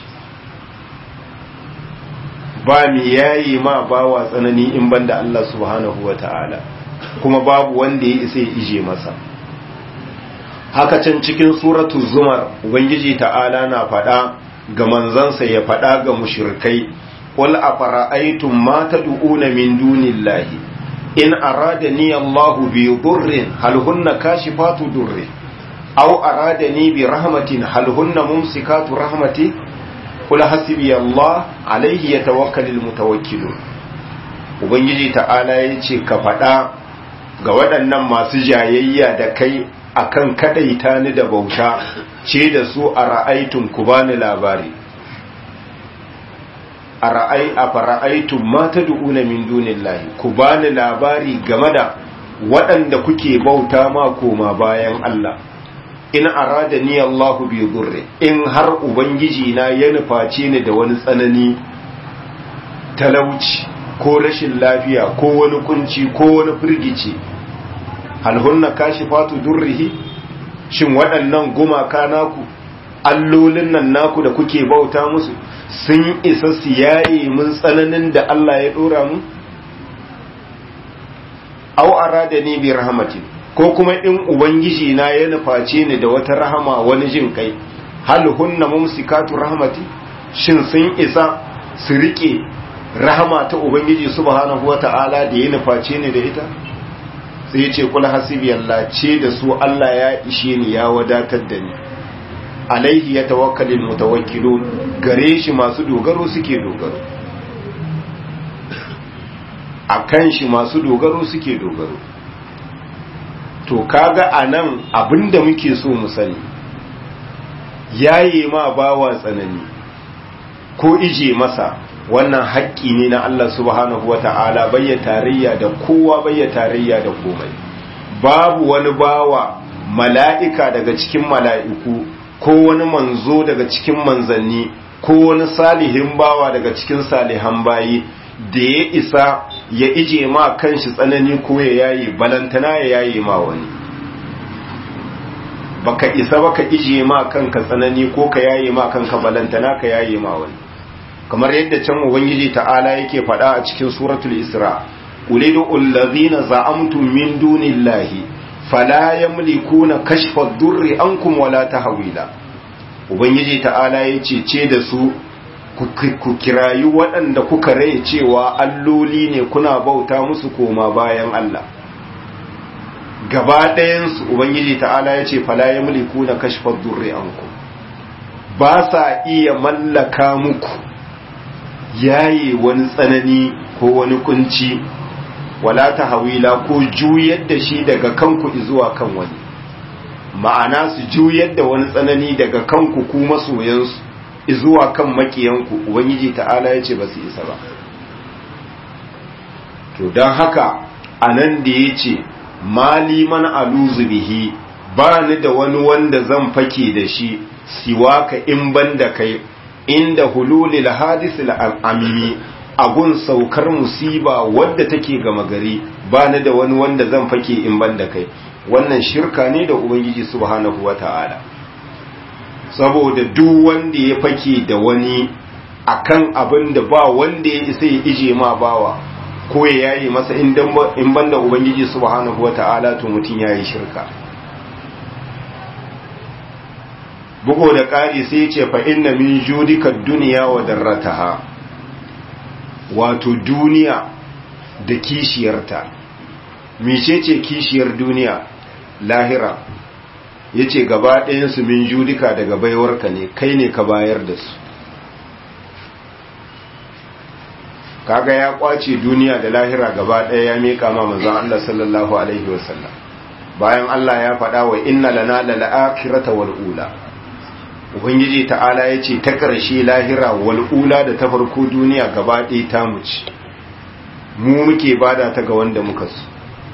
Ba mai yayi ma bawa tsanani in banda Allah subhanahu wataala, kuma babu wanda ya isa ya ije masa. Haka can cikin suratu zumar, ubangiji ta'ala na faɗa ga manzansa ya faɗa ga mushrikai, qul afara'aytum ma tad'una min dunillahi in aradani Allahu bi dhurrin hal hunna kashifatu dhurri aw aradani bi rahmatin hal hunna mumsikatu rahmati qul hasbi Allah alayhi yatawakkalul mutawakkilun. Ubangiji ta'ala yace ka faɗa ga waɗannan masu jayayya da kai akan kadaita ni da bauta, ce da su a ra'aitun ku bani labari, a ra'ai a fara'aitun ma tad'una min dunillahi, ku bani labari game da waɗanda kuke bauta ma koma bayan Allah. In aradani Allahu bi dhurri, in har ubangiji na ya nuface ni da wani tsanani, talauci ko rashin lafiya ko wani kunci ko wani firgici, hal hunna kashifatu durrihi, shin waɗannan gumaka naku, allolin nan naku da kuke bauta musu, sun isa su yaye mun tsananin da Allah ya dora mu? Aw aradani bi rahmatin, ko kuma in ubangiji na ya nuface ni da wata rahama, wani jin kai, hal hunna mumsikatu rahmati, shin sun isa su rike rahama ta ubangiji subhanahu wata'ala da ya nuface ni da ita? Sai ce kula hasibi Allah, ce da su Allah ya ishe ni, ya wadatar da ni, alaihi ya tawakkalin mutawakkilun, gare shi masu dogaro suke dogaro, a kan shi masu dogaro suke dogaro. To kaga anan abinda muke so mu sani, yaye ma bawa tsanani ko ije masa, wannan haƙƙi ne na Allah subhanahu wa ta'ala, bayya tarayya da kowa, bayya tarayya da komai. Babu wani bawa mala'ika daga cikin mala'iku, ko wani manzo daga cikin manzanni, ko wani salihin bawa daga cikin salihan bayi da ya isa ya ije ma kanshi tsanani ko ya yayi, balantana ya yayi ma wani. Baka isa baka ije ma kanka tsanani ko ka yayi ma kanka, balantana ka yayi ma wani. kamar yadda can ubangiji ta'ala yake faɗa a cikin suratul isra ulidu allazina za'amtum min dunillahi fala yamlikuna kashfa ad-durri ankum wala tahwila ubangiji ta'ala yace ce da su ku kirayi waɗanda kuka rai cewa alloli ne kuna bauta musu koma bayan Allah gaba ɗayansu ubangiji ta'ala ya ce fala ya muliku na kashfar durri anku ba sa iya mallaka muku yayi wani tsanani ko wani kunci wala ta hawila ko juyar da shi daga kanku zuwa kan wani ma'ana su juyar da wani tsanani daga kanku ku masoyansu zuwa kan makiyanku ubangiji ta'ala ya ce ba su isa ba to don haka anan da ya ce mali man aluzu bihi ba ni da wani wanda zan fake da shi siwaka in ban da kai inda hululil hadisil amimi agun saukar musiba wadda take gama gari ba ni da wani wanda zan fake in ban da kai wannan shirka ne da ubangiji subhanahu wata'ala saboda duk wanda ya fake da wani akan abin da ba wanda ya isa ya ije ma bawa ko ya yayi masa in banda ubangiji subhanahu wata'ala to mutum yayi shirka bugo da ƙari sai ya ce fa inna min judika dunya wa darrataha wato duniya da kishiyarta mecece kishiyar duniya lahira yace gaba ɗayan su min judika daga baiwarka ne kai ne ka bayar da su kaga ya kwace duniya da lahira gaba ɗaya ya mika ma manzon Allah sallallahu alaihi wasallam bayan Allah ya faɗa wa inna lana lal akhirata wal ula ubangiji ta'ala yace ta ƙarshe lahira wal ula da ta farko duniya gaba ɗaya ta mu ci mu muke bada ta ga wanda muka so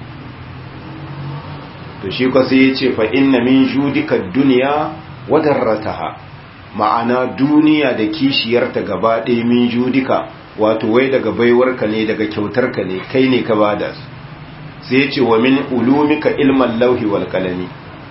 to shi ko sai yace fa inna min judika dunya wa darrataha ma'ana duniya da kishiyarta gaba ɗaya min judika wato wai daga baiwarka ne daga kyautarka ne kai ne ka bada su sai yace wa min ulumika ilman lauhi wal qalami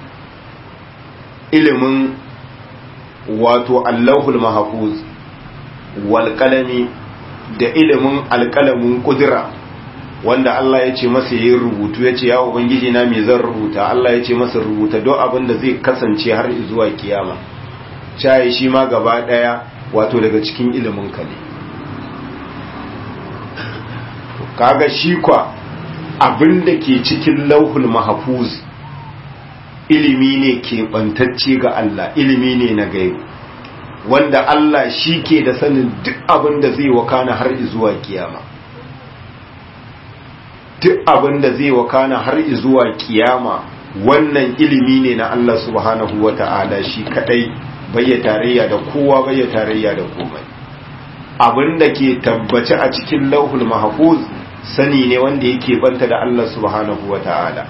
ilimin wato allahul mahfuz wal qalami da ilimin alqalamin kudura wanda Allah ya ce masa yayin rubutu ya ce ya ubangiji na me zan rubuta Allah ya ce masa rubuta don abin da zai kasance har zuwa kiyama shayi shi ma gaba daya wato daga cikin ilimin ka ne kaga shi kwa abin da ke cikin lauhul mahfuz ilimi ne ke bantacce ga Allah ilimi ne na gaibu wanda Allah shi ke da sanin duk abin da zai wakana har zuwa kiyama duk abin da zai wakana har zuwa kiyama wannan ilimi ne na Allah subhanahu wata'ala shi kadai bai tarayya da kowa bai tarayya da komai abin da ke tabbace a cikin lauhul mahfuz sani ne wanda yake banta da Allah subhanahu wata'ala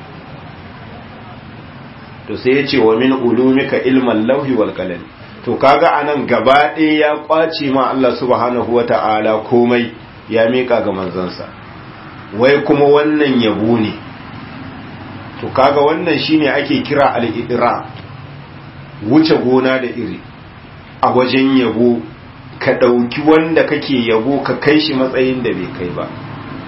to sai ya ce wa min ulumika ilman lauhi wal qalam to kaga anan gaba ɗaya ya kwace ma Allah subhanahu wata'ala komai ya mika ga manzansa wai kuma wannan yabo ne to kaga wannan shine ake kira al-idra wuce gona da iri a wajen yabo ka dauki wanda kake yabo ka kai shi matsayin da bai kai ba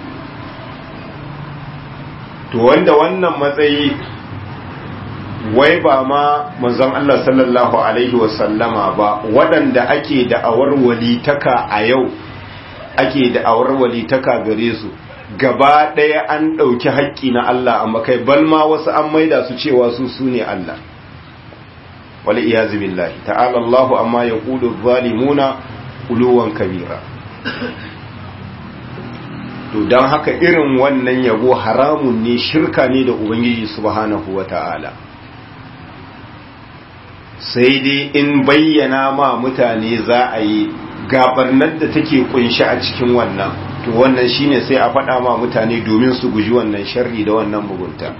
to wanda wannan matsayi wai ba ma manzon Allah sallallahu alaihi wasallama ba waɗanda ake da'awar walitaka a yau ake da'awar walitaka gare su gaba ɗaya an ɗauki haƙƙi na Allah amma kai balma wasu an maida su cewa su su ne Allah wali iyazu billahi ta'ala Allahu amma yaqulu zalimuna uluwan kabira to dan haka irin wannan yabo haramun ne shirka ne da ubangiji subhanahu wata'ala sai dai in bayyana ma mutane za a yi gabarnar da take kunshi a cikin wannan to wannan shine sai a faɗa ma mutane domin su guji wannan sharri da wannan mugunta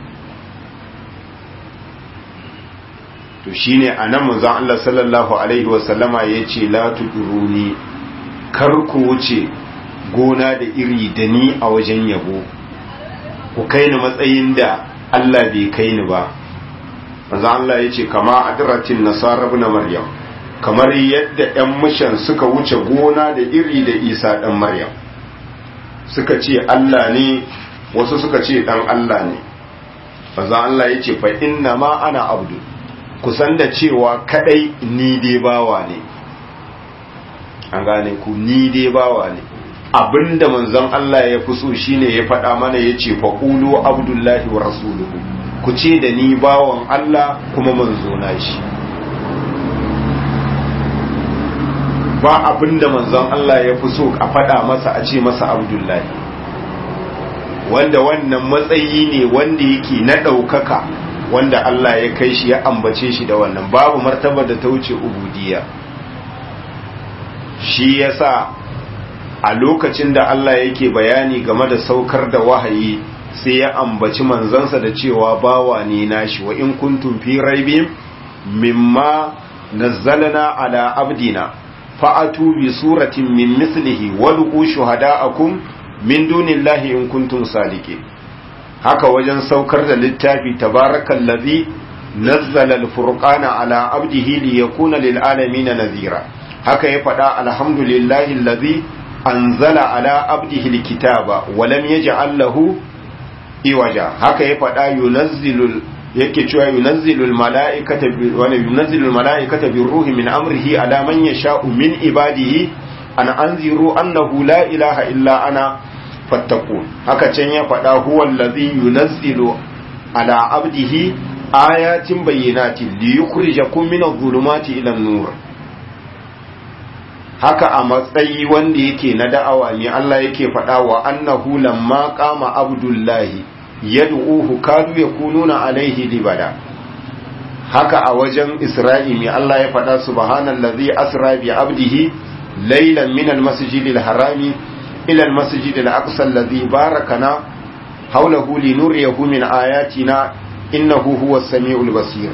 to shine anan manzon Allah sallallahu alaihi wasallama yace la tuduruni kar ku wuce gona da iri da ni a wajen yabo ku kai ni matsayin da Allah bai kai ni ba manzon Allah yace kama adratin nasara ibn maryam kamar yadda ‘yan mushan suka wuce gona da iri da isa ɗan maryam suka ce Allah ne wasu suka ce ɗan Allah ne maza Allah ya ce fa inna ma ana abdu kusan da cewa kadai ni dai bawa ne an gane ku ni dai bawa ne abinda manzon Allah ya fi so shine ya faɗa mana ya ce faƙulu abdullahi wa rasuluhu ku ce da ni bawan Allah kuma manzo na shi ba abinda manzon Allah ya fi so a faɗa masa a ce masa abdullahi wanda wannan matsayi ne wanda yake na ɗaukaka wanda Allah ya kai shi ya ambace shi da wannan babu martaba da ta wuce ubudiyya shi yasa a lokacin da Allah yake bayani game da saukar da wahayi sai ya ambaci manzansa da cewa bawa ne nashi wa in kuntum fi raibin mimma nazzalna ala abdina fa'atu bi suratin min mislihi wad'u shuhada'akum min dunillahi in kuntum sadiqin haka wajen saukar da littafi tabarakallazi nazzala al-furqana ala abdihi liyakuna lil alamin nadhira haka ya faɗa alhamdulillahi allazi anzala ala abdihi alkitaba wa lam yaj'al lahu iwaja haka ya faɗa yunazzilu yake cewa yunazzilu almalaikata wa yunazzilu almalaikata birruhi min amrihi ala man yasha'u min ibadihi an anziru annahu la ilaha illa ana fattaqun haka can ya faɗa huwa allazi yunazzilu ala abdihi ayatin bayyinatin liyukhrijakum min adh-dhulumati ila an-nur haka a matsayi wanda yake na da'awa ne Allah yake faɗa wa annahu lamma qama abdullahi yad'uhu kadu yakununa alaihi libada haka a wajen Isra'i ne Allah ya faɗa subhanallazi asra bi abdihi laylan min almasjidil harami ila almasjidil aqsa allazi barakana hawlahu linuriyahu min ayatina innahu huwas samiul basir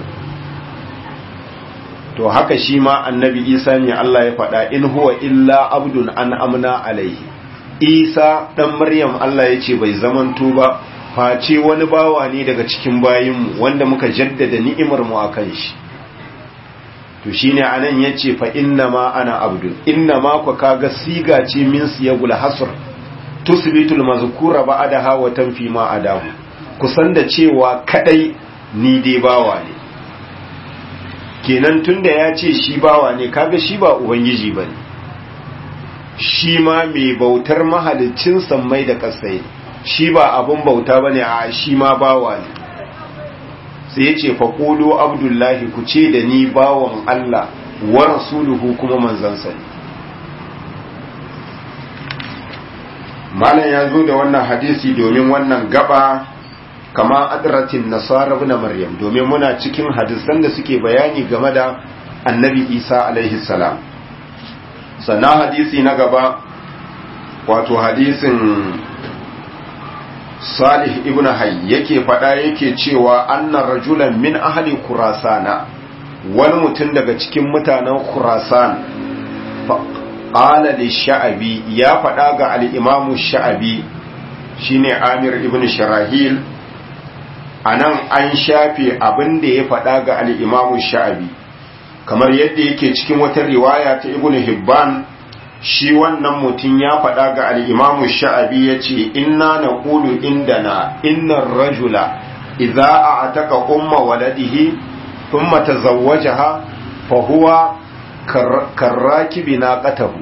to haka shi ma annabi isa ne Allah ya faɗa in huwa illa abdun an amna alaihi isa dan maryam Allah ya ce bai zamanto ba face wani bawa ne daga cikin bayinmu wanda muka jaddada ni'imar mu akan shi to shine anan yace fa inna ma ana abdun inna ma ku kaga siga ce min siyagul hasr tusbitul mazkura ba'daha wa tanfi ma adahu kusan da cewa kadai ni dai bawa ne kenan tunda ya ce shi bawa ne kaga shi ba ubangiji bane shi ma mai bautar mahalicin sammai da kasai shi ba abun bauta bane a shi ma bawa ne sai yace faqulu abdullahi ku ce da ni bawan Allah wa rasuluhu kuma manzansa ne malam ya zo da wannan hadisi domin wannan gaba kama adratin nasara ibn maryam domin muna cikin hadisan da suke bayani game da annabi isa alaihi salam sannan hadisi na gaba wato hadisin salih ibn hayy yake fada yake cewa anna rajulan min ahli khurasana wani mutum daga cikin mutanen khurasan qala li sha'abi ya fada ga al-imamu sha'abi shine amir ibn sharahil a nan an shafe abin da ya faɗa ga al'imamun sha'abi kamar yadda yake cikin wata riwaya ta ibn hibban shi wannan mutum ya faɗa ga al'imamun sha'abi ya ce inna na ƙulu inda na innan rajula iza a ataka umma waladihi sun mata zawaja ha fahuwa karraki bi na ƙatahu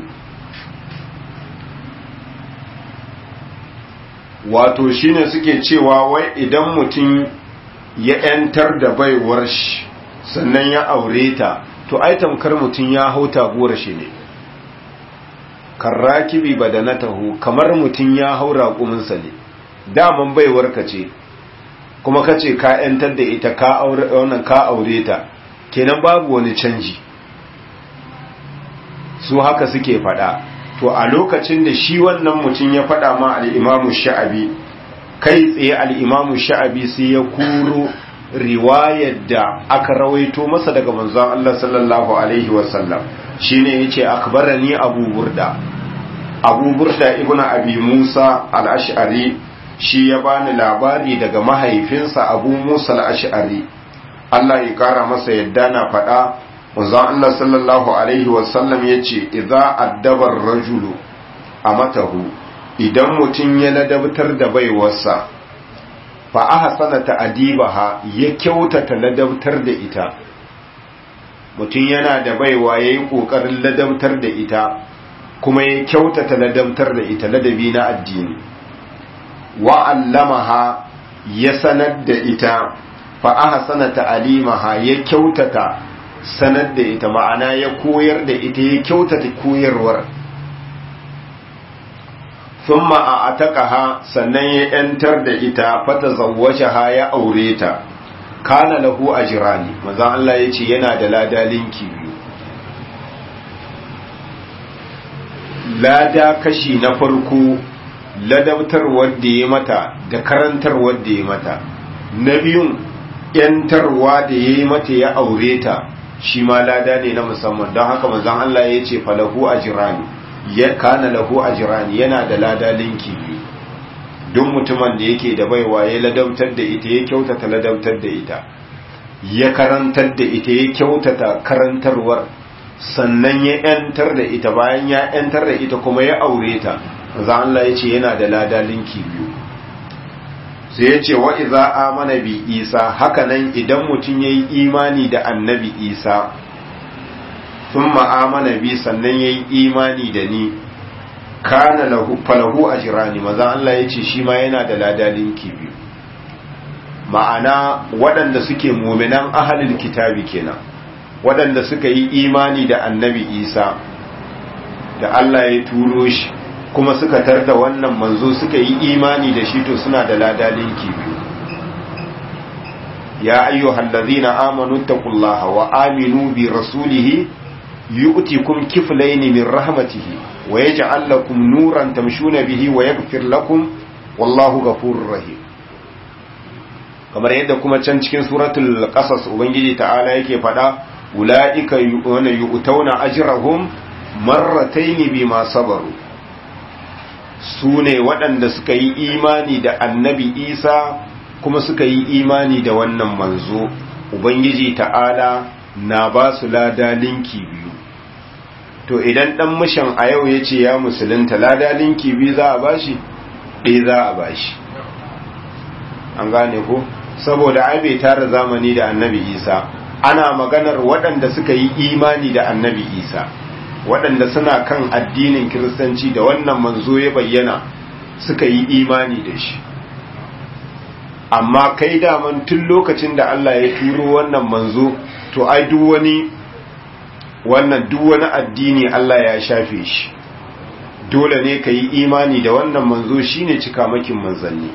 wato shine suke cewa wai idan mutum ya ‘yantar da baiwar shi sannan ya aure ta to ai tamkar mutum ya hau taguwar shi ne karrakibi badanatahu kamar mutum ya hau raƙuminsa ne daman baiwar ka ce kuma ka ce ka ‘yantar da ita ka aure wannan ka aure ta kenan babu wani canji su haka suke faɗa to a lokacin da shi wannan mutum ya faɗa ma al'imamu sha'abi kai tsaye al'imamu sha'abi sai ya kuro riwayar da aka rawaito masa daga manzon Allah sallallahu Alaihi wasallam shi ne ya ce akbarani abu burda abu burda ibn abi musa al'ash'ari shi ya bani labari daga mahaifinsa abu musa al'ash'ari Allah ya kara masa yadda na faɗa wanzan Allah sallallahu alaihi wasallam ya ce idza addabar rajulu amatahu idan mutum ya ladabtar da baiwarsa fa ahsana ta'dibaha ya kyautata ladabtar da ita mutum yana da baiwa yayi kokarin ladabtar da ita kuma ya kyautata ladabtar da ita ladabi na addini wa allamaha ya sanar da ita fa ahsana ta'limaha ya kyautata sanar da ita ma'ana ya koyar da ita ya kyautata koyarwar thumma a'taqaha sannan ya yantar da ita fata zawwajaha ya aure ta kana lahu ajrani manzo Allah yace yana da lada linki biyu lada kashi na farko ladabtar wanda ya mata da karantar wanda ya mata na biyun yantarwa da yayi mata ya aure ta shi ma lada ne na musamman don haka manzo Allah yace falahu ajrani ya kana lahu ajrani yana da lada linki biyu duk mutumin da yake da baiwa ya ladautar da ita ya kyautata ladautar da ita ya karantar da ita ya kyautata karantarwar sannan ya yantar da ita bayan ya yantar da ita kuma ya aure ta manzo Allah yace yana da lada linki biyu sai yace wa idza amana bi Isa hakanan idan mutum yayi imani da annabi Isa sun ma'amana bi sannan ya yi imani da ni kana falahu a jirani maza Allah ya ce shi ma yana da ladalinki biyu ma'ana waɗanda suke muminan ahalil kitabi kenan waɗanda suka yi imani da annabi isa da Allah ya turo shi kuma suka tarda wannan manzo suka yi imani da shi to suna da ladalinki biyu ya ayyuhallazina amanu taqullaha wa aminu bi rasulihi yu'tikum kiflayn min rahmatihi wa yaj'al lakum nuran tamshuna bihi wa yaghfir lakum wallahu ghafurur rahim kamar yadda kuma can cikin suratul qasas ubangiji ta'ala yake fada ulaika yu'tawna ajrahum marratayn bima sabaru sune waɗanda suka yi imani da annabi Isa kuma suka yi imani da wannan manzo ubangiji ta'ala na ba su lada linki biyu to idan dan mishan a yau yace ya musulunta lada linki biyu za a bashi ɗaya za a bashi an gane ko saboda ai bai tara zamani da annabi Isa ana maganar waɗanda suka yi imani da annabi Isa waɗanda suna kan addinin kiristanci da wannan manzo ya bayyana suka yi imani da shi amma kai daman tun lokacin da Allah ya turo wannan manzo to ai duk wani wannan duk wani addini Allah ya shafe shi dole ne ka yi imani da wannan manzo shine cikamakin manzanni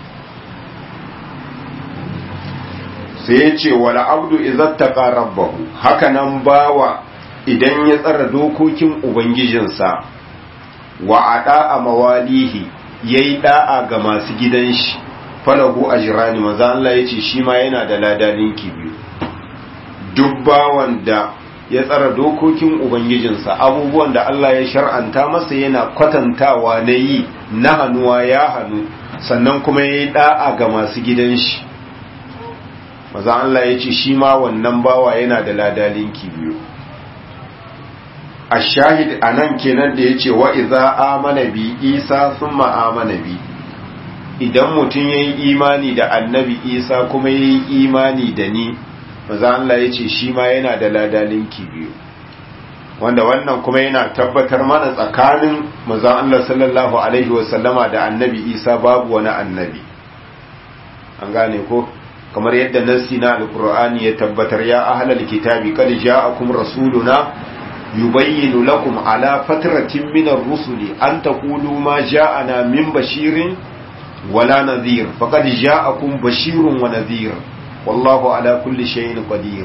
sai ya ce wala abdu izattaqa rabbahu hakanan bawa idan ya tsara dokokin ubangijinsa wa ada mawalihi yayi da'a ga masu gidan shi falahu ajrani manzo Allah yace shi ma yana da ladaninki biyu duk bawan da ya tsara dokokin ubangijinsa abubuwan da Allah ya shar'anta masa yana kwatantawa na yi na hannuwa ya hannu sannan kuma yayi da'a ga masu gidan shi manzo Allah yace shi ma wannan bawa yana da ladaninki biyu ashahid anan kenan da yace wa idza amana bi isa thumma amana bi idan mutum yayi imani da annabi isa kuma yayi imani da ni manzo Allah yace shi ma yana da ladalinki biyu wanda wannan kuma yana tabbatar mana tsakanin manzo Allah sallallahu alaihi wasallama da annabi isa babu wani annabi an gane ko kamar yadda nassi na alqur'ani ya tabbatar ya ahlal kitabi qad ja'akum rasuluna yubayyinu lakum ala fatratin min ar-rusuli an taqulu ma ja'ana min bashirin wala nadhir faqad ja'akum bashirun wa nadhir wallahu ala kulli shay'in qadir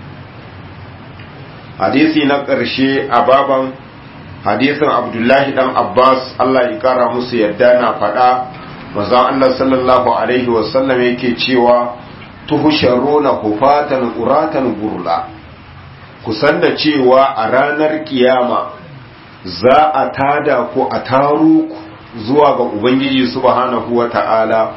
hadisi na karshe a baban hadisin Abdullahi dan Abbas Allah ya kara musu yadda na fada manzon Allah sallallahu alaihi wasallam yake cewa tuhsharuna hufatan uratan gurla kusan da cewa a ranar kiyama za a tada ku a taro ku zuwa ga Ubangiji subhanahu wa ta'ala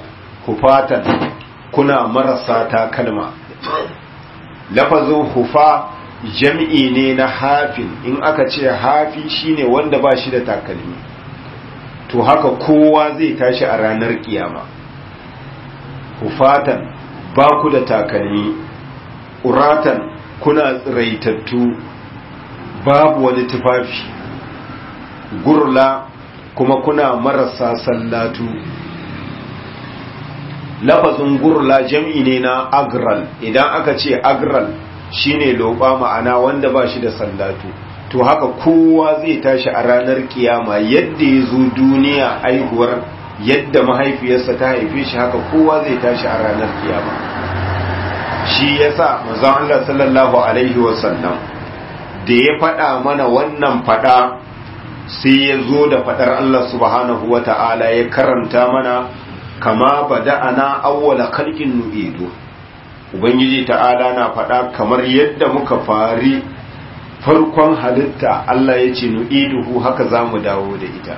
hufatan kuna marasa takalma lafazin hufa jam'i ne na hafin. In aka ce hafi shine wanda ba shi da takalmi, to haka kowa zai tashi a ranar kiyama hufatan, ba ku da takalmi, uratan, kuna tsiraitattu, babu wani tufafi, gurla, kuma kuna marasa sallatu. Lafazin gurla jam'i ne na agral. Idan aka ce agral shine loba, ma'ana wanda ba shi da sallatu. To haka kowa zai tashi a ranar kiyama yadda ya zo duniya aihuwar yadda mahaifiyarsa ta haife shi, haka kowa zai tashi a ranar kiyama. Shi yasa manzon Allah sallallahu alaihi wasallam da ya faɗa mana wannan faɗa, sai ya zo da faɗar Allah subhanahu wata'ala ya karanta mana, kama bada'ana awwala khalqin nu'idu. Ubangiji ta'ala na faɗa kamar yadda muka fari farkon halitta, Allah ya ce nu'iduhu, haka za mu dawo da ita.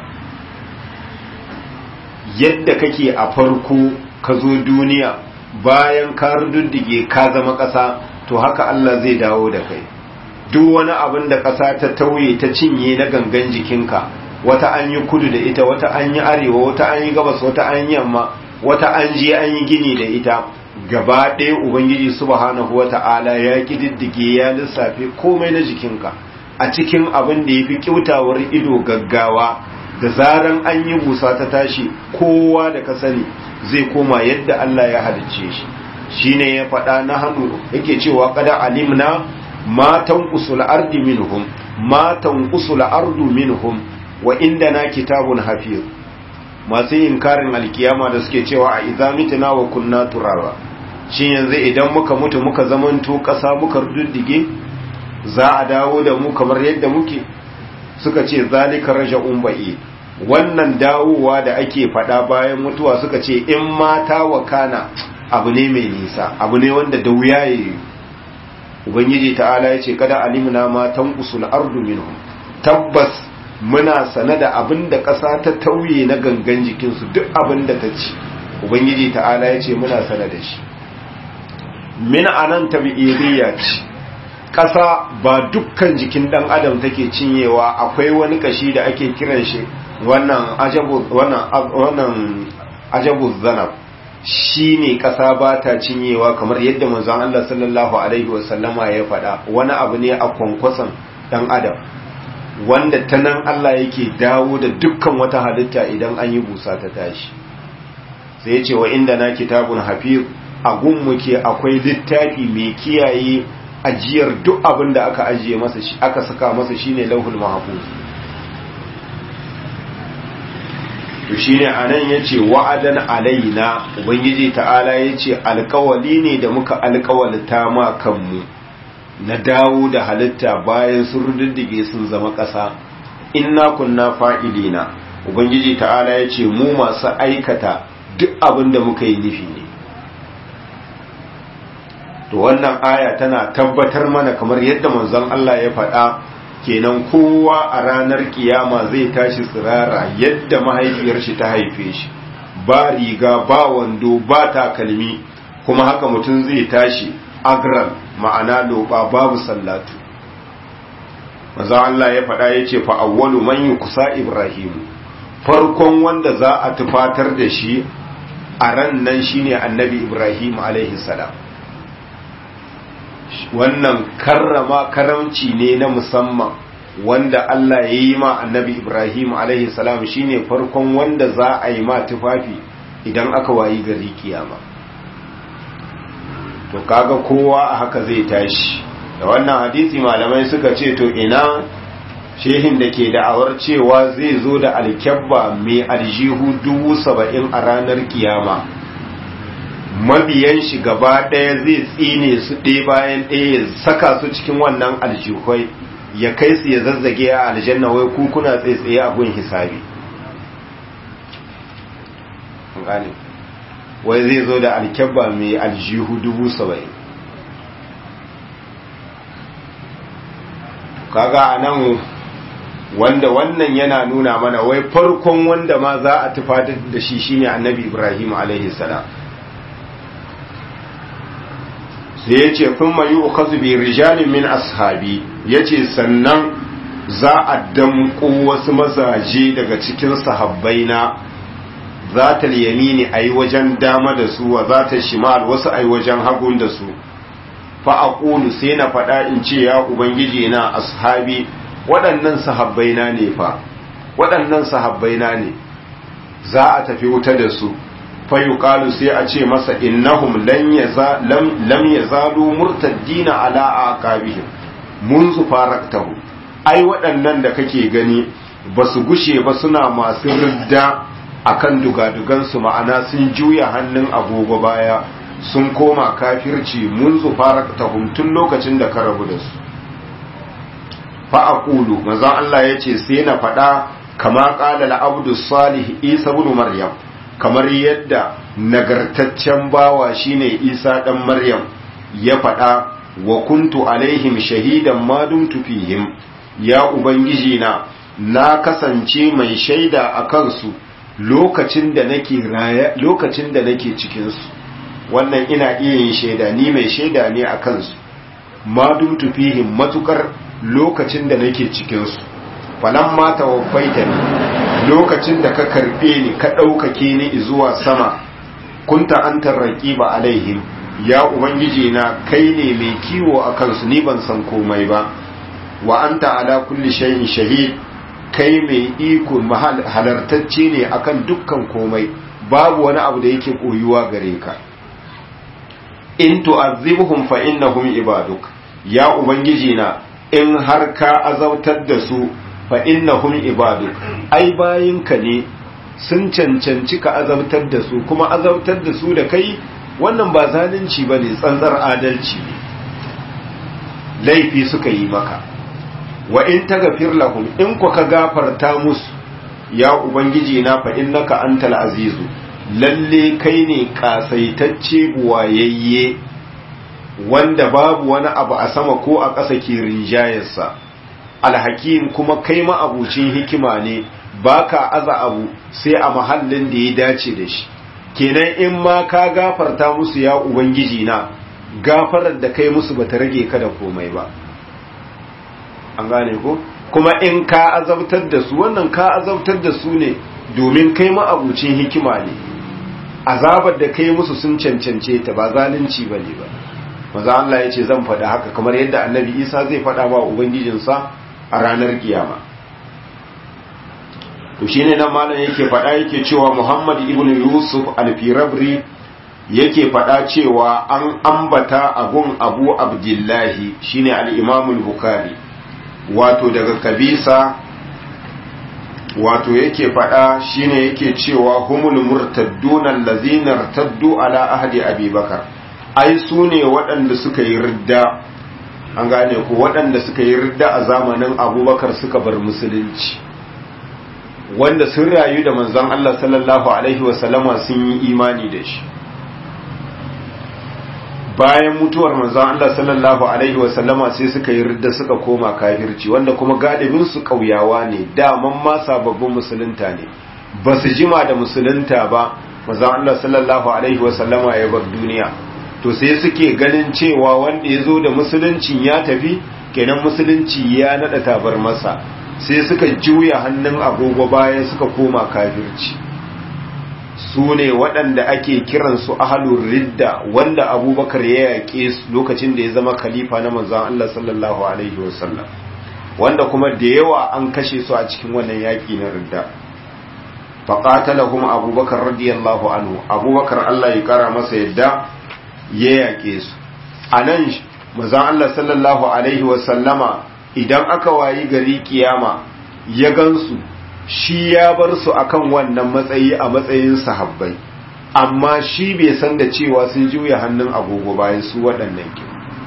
Yadda kake a farko ka zo duniya, bayan ka rududdige ka zama ƙasa, to haka Allah zai dawo da kai. Duk wani abin da ƙasa ta tauye ta cinye na gangan jikinka, wata an yi kudu da ita, wata an yi arewa, wata an yi gabas, wata an yi yamma, wata an je an yi gini da ita, gaba ɗaya Ubangiji subhanahu wata'ala ya ƙididdige ya lissafe komai na jikinka a cikin abin da ya fi kyautawar ido gaggawa. Da zaran an yi busa ta tashi, kowa da ka sani zai koma yadda Allah ya halicce shi. Shine ya faɗa na hannu yake cewa kada alimna matan usul ardi minhum matan usul ardu minhum wa indana kitabun hafiz. Masu inkarin alkiyama da suke cewa a idza mitna wa kunna turaba, shin yanzu idan muka mutu muka zamanto ƙasa muka ruddige, za a dawo da mu kamar yadda muke? Suka ce zalika raja'un ba'i, wannan dawowa da ake faɗa bayan mutuwa, suka ce in mata wa kana abu ne mai nisa, abu ne wanda da wuya yi. Ubangiji ta'ala ya ce kada alimna matan usul ardu minhum, tabbas muna sane da abin da ƙasa ta tauye na gangan jikinsu, duk abin da ta ci. Ubangiji ta'ala ya ce muna sane da shi. Min anan tabi'iriya ce, ƙasa ba dukkan jikin ɗan adam take cinyewa. Akwai wani kashi da ake kiran shi wannan ajabu wannan wannan ajabu zanab, shine ƙasa ba ta cinyewa, kamar yadda manzon Allah sallallahu alaihi wasallama ya faɗa. Wani abu ne a kwankwason ɗan adam, wanda ta nan Allah yake dawo da dukkan wata halitta idan an yi busa ta tashi. Sai ya ce wa inda na kitabun hafiz, a gunmuke akwai littafi mai kiyaye ajiyar duk abin da aka ajiye masa shi, aka saka masa shine lauhul mahfuz. To shine anan yace wa'adan alaina, ubangiji ta'ala yace alƙawali ne da muka alƙawalta ma kanmu na dawo da halitta bayan sun ruddige sun zama ƙasa. Inna kunna fa'ilina, ubangiji ta'ala yace mu masu aikata duk abin da muka yi nufi ne. To wannan aya tana tabbatar mana kamar yadda manzon Allah ya faɗa, kenan kowa a ranar kiyama zai tashi tsirara yadda mahaifiyar shi ta haife shi, ba riga ba wando ba takalmi, kuma haka mutum zai tashi agran, ma'ana loba, babu sallatu. manzon Allah ya faɗa yace fa awwalu man yukusa Ibrahim, farkon wanda za a tufatar da shi a ran nan shine annabi Ibrahim alaihi salam. Wannan karrama karamci ne na musamman wanda Allah ya yi ma annabi Ibrahim alaihi salam, shine farkon wanda za a yi ma tufafi idan aka wayi gari kiyama. To kaga kowa a haka zai tashi. Da wannan hadisi malamai suka ce to ina shehin da ke da'awar cewa zai zo da alkyabba mai aljihu dubu saba'in a ranar kiyama, mabiyan shi gaba ɗaya zai tsine su ɗaya bayan ɗaya ya saka su cikin wannan aljihoi, ya kai su ya zazzage a aljanna, wai kukuna tsaye a gun hisabi. Wai zai zo da alkyabba mai aljihu dubu saba'in. Kaga a nan wanda wannan yana nuna mana wai farkon wanda ma za a tufatar da shi shine annabi Ibrahim alaihi salam. sai ya ce fin mayu ukazu bi rijalin min ashabi ya ce sannan za a damƙo wasu mazaje daga cikin sahabbaina za ta yamini a yi wajen dama da su wa za ta shimal wasu a yi wajen hagun da su fa a ƙulu sai na faɗa in ce ya ubangiji na ashabi waɗannan sahabbaina ne fa waɗannan sahabbaina ne za a tafi wuta da su fa yuqalu sai a ce masa innahum lam yaza lam lam yazalu murtaddina ala aqabihim munzu faraktahu ai waɗannan da kake gani ba su gushe ba suna masu ridda akan dugadugansu ma'ana sun juya hannun agogo baya sun koma kafirci munzu faraktahu tun lokacin da ka rabu da su fa aqulu manzon Allah yace sai na faɗa kama qala al-abdu salih Isa ibn Maryam kamar yadda nagartaccen bawa shine Isa dan Maryam ya faɗa wa kuntu alaihim shahidan ma dumtu fihim ya ubangiji na na kasance mai shaida a kansu lokacin da nake raya lokacin da nake cikin su wannan ina iya yin shaida ni mai shaida ne a kansu ma dumtu fihim matukar lokacin da nake cikin su falamma tawaffaitani lokacin da ka karbe ni ka ɗaukake ni zuwa sama kunta antar raqiba alaihim ya ubangiji na kai ne mai kiwo a kansu ni ban san komai ba wa anta ala kulli shay'in shahid kai mai iko halartacce ne akan dukkan komai babu wani abu da yake koyuwa gare ka in tu'azzibuhum fa innahum ibaduk ya ubangiji na in har ka azautar da su fa innahum ibaduk ai bayinka ne sun cancanci ka azabtar da su kuma azabtar da su da kai wannan ba zalunci bane tsantsar adalci ne laifi suka yi maka wa in taghfir lahum in ku ka gafarta musu ya ubangiji na fa innaka antal azizu lalle kai ne kasaitacce buwayayye wanda babu wani abu a sama ko a ƙasa ke rinjayarsa alhakim kuma kai ma abucin hikima ne baka aza abu sai a mahallin da ya dace da shi kenan in ma ka gafarta musu ya ubangiji na gafarar da kai musu bata rage ka da komai ba an gane ko kuma in ka azabtar da su wannan ka azabtar da su ne domin kai ma abucin hikima ne azabar da kai musu sun cancance ta ba zalunci bane ba maza Allah ya ce zan faɗa haka kamar yadda annabi Isa zai faɗa wa ubangijinsa a ranar kiyama to shine nan malam yake faɗa yake cewa Muhammad ibn Yusuf al-Firabri yake faɗa cewa an ambata agun Abu Abdullahi shine al-Imam al-Bukhari wato daga kabisa wato yake faɗa shine yake cewa humul murtadduna allazina irtaddu ala ahdi Abi Bakar ai su ne waɗanda suka yi ridda an gane ku waɗanda suka yi ridda a zamanin Abubakar suka bar musulunci wanda sun rayu da manzon Allah sallallahu alaihi wasallama sun yi imani da shi bayan mutuwar manzon Allah sallallahu alaihi wasallama sai suka yi ridda suka koma kafirci wanda kuma galibin su kauyawa ne daman ma sababbin musulunta ne ba su jima da musulunta ba manzon Allah sallallahu alaihi wasallama ya bar duniya to sai suke ganin cewa wanda ya zo da musuluncin ya tafi kenan musulunci ya nada tabar masa sai suka juya hannun agogo bayan suka koma kafirci su ne waɗanda ake kiransu ahalur ridda wanda abubakar ya yaƙe su lokacin da ya zama khalifa na manzon Allah sallallahu alaihi wasallam wanda kuma da yawa an kashe su a cikin wannan yaƙi na ridda faqatalahum abubakar radiyallahu anhu abubakar Allah ya kara masa yadda ya yaƙe su anan manzon Allah sallallahu alaihi wasallama idan aka wayi gari kiyama ya gansu shi ya bar su akan wannan matsayi a matsayin sahabbai amma shi bai san da cewa sun juya hannun agogo bayan su waɗannan ke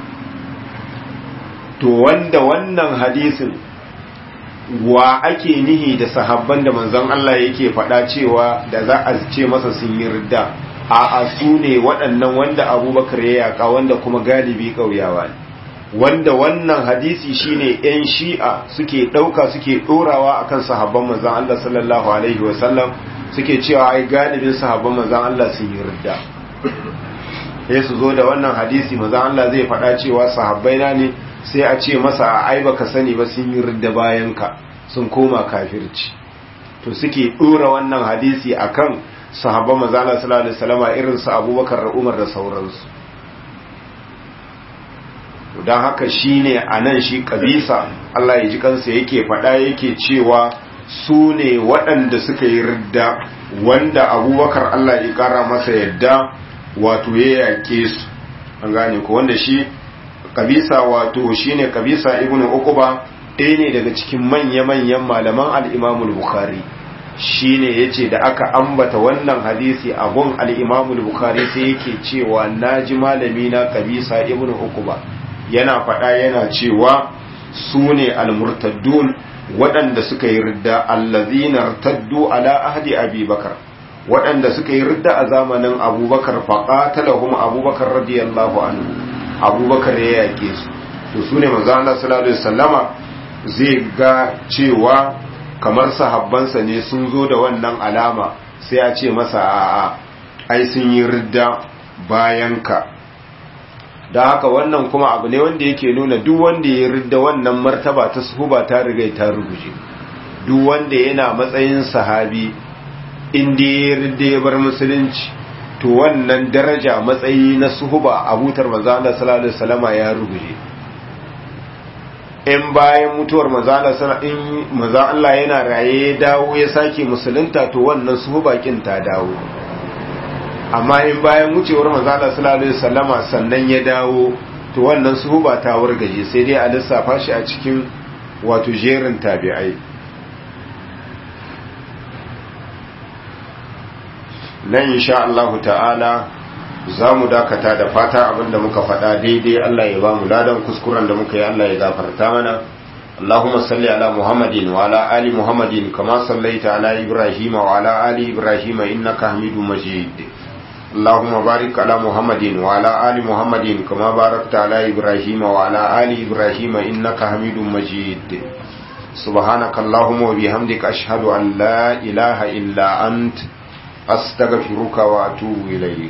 to wanda wannan hadisin wa ake nihi da sahabban da manzon Allah yake faɗa cewa da za a ce masa sun yi ridda a a su ne waɗannan wanda abubakar ya yaƙa wanda kuma galibi ƙauyawa ne wanda wannan hadisi shine yan shi'a suke ɗauka suke ɗorawa akan sahabban manzon Allah sallallahu alaihi wasallam suke cewa ai galibin sahabban manzon Allah sun yi ridda sai su zo da wannan hadisi manzo Allah zai faɗa cewa sahabbai na ne sai a ce masa ai baka sani ba sun yi ridda bayan ka sun koma kafirci to suke dora wannan hadisi akan sahabban manzo Allah sallallahu alaihi wasallam irin su Abubakar da Umar da sauransu dan haka shine anan shi kabisa Allah ya ji kansa yake faɗa yake cewa su ne waɗanda suka yi ridda wanda Abubakar Allah ya kara masa yadda wato ya yake su an gane ko wanda shi kabisa wato shine kabisa ibnu uquba ɗaya ne daga cikin manya-manyan malaman al-Imam al-Bukhari shine yace da aka ambata wannan hadisi a gun al-Imam al-Bukhari sai yake cewa naji malami na kabisa ibnu uquba yana faɗa yana cewa su ne al-murtaddun waɗanda suka yi ridda allazina irtaddu ala ahdi Abi Bakar waɗanda suka yi ridda a zamanin Abubakar faqatalahum Abubakar radiyallahu anhu Abubakar ya yake su to su ne manzo Allah sallallahu alaihi wasallama zai ga cewa kamar sahabbansa ne sun zo da wannan alama sai a ce masa a'a ai sun yi ridda bayan ka da haka wannan kuma abu ne wanda yake nuna duk wanda ya ridda wannan martaba ta suhuba ta riga ta ruguje duk wanda yana matsayin sahabi inda ya ridda ya bar musulunci to wannan daraja matsayi na suhuba abutar manzo Allah sallallahu alaihi wasallama ya ruguje in bayan mutuwar manzo Allah sallallahu in manzo Allah yana raye ya dawo ya sake musulunta to wannan suhuba kin ta dawo amma in bayan wucewar manzo Allah sallallahu alaihi wasallama sannan ya dawo to wannan suhuba ta wargaje sai dai a lissafa shi a cikin wato jerin tabi'ai nan insha Allah ta'ala zamu dakata da fata abinda muka faɗa daidai Allah ya ba mu ladan kuskuren da muka yi Allah ya gafarta mana اللهم صل على محمد وعلى آل محمد كما صليت على إبراهيم وعلى آل إبراهيم إنك حميد مجيد اللهم بارك على محمد وعلى آل محمد كما باركت على إبراهيم وعلى آل إبراهيم إنك حميد مجيد سبحانك اللهم وبحمدك أشهد أن لا إله إلا أنت أستغفرك وأتوب إليك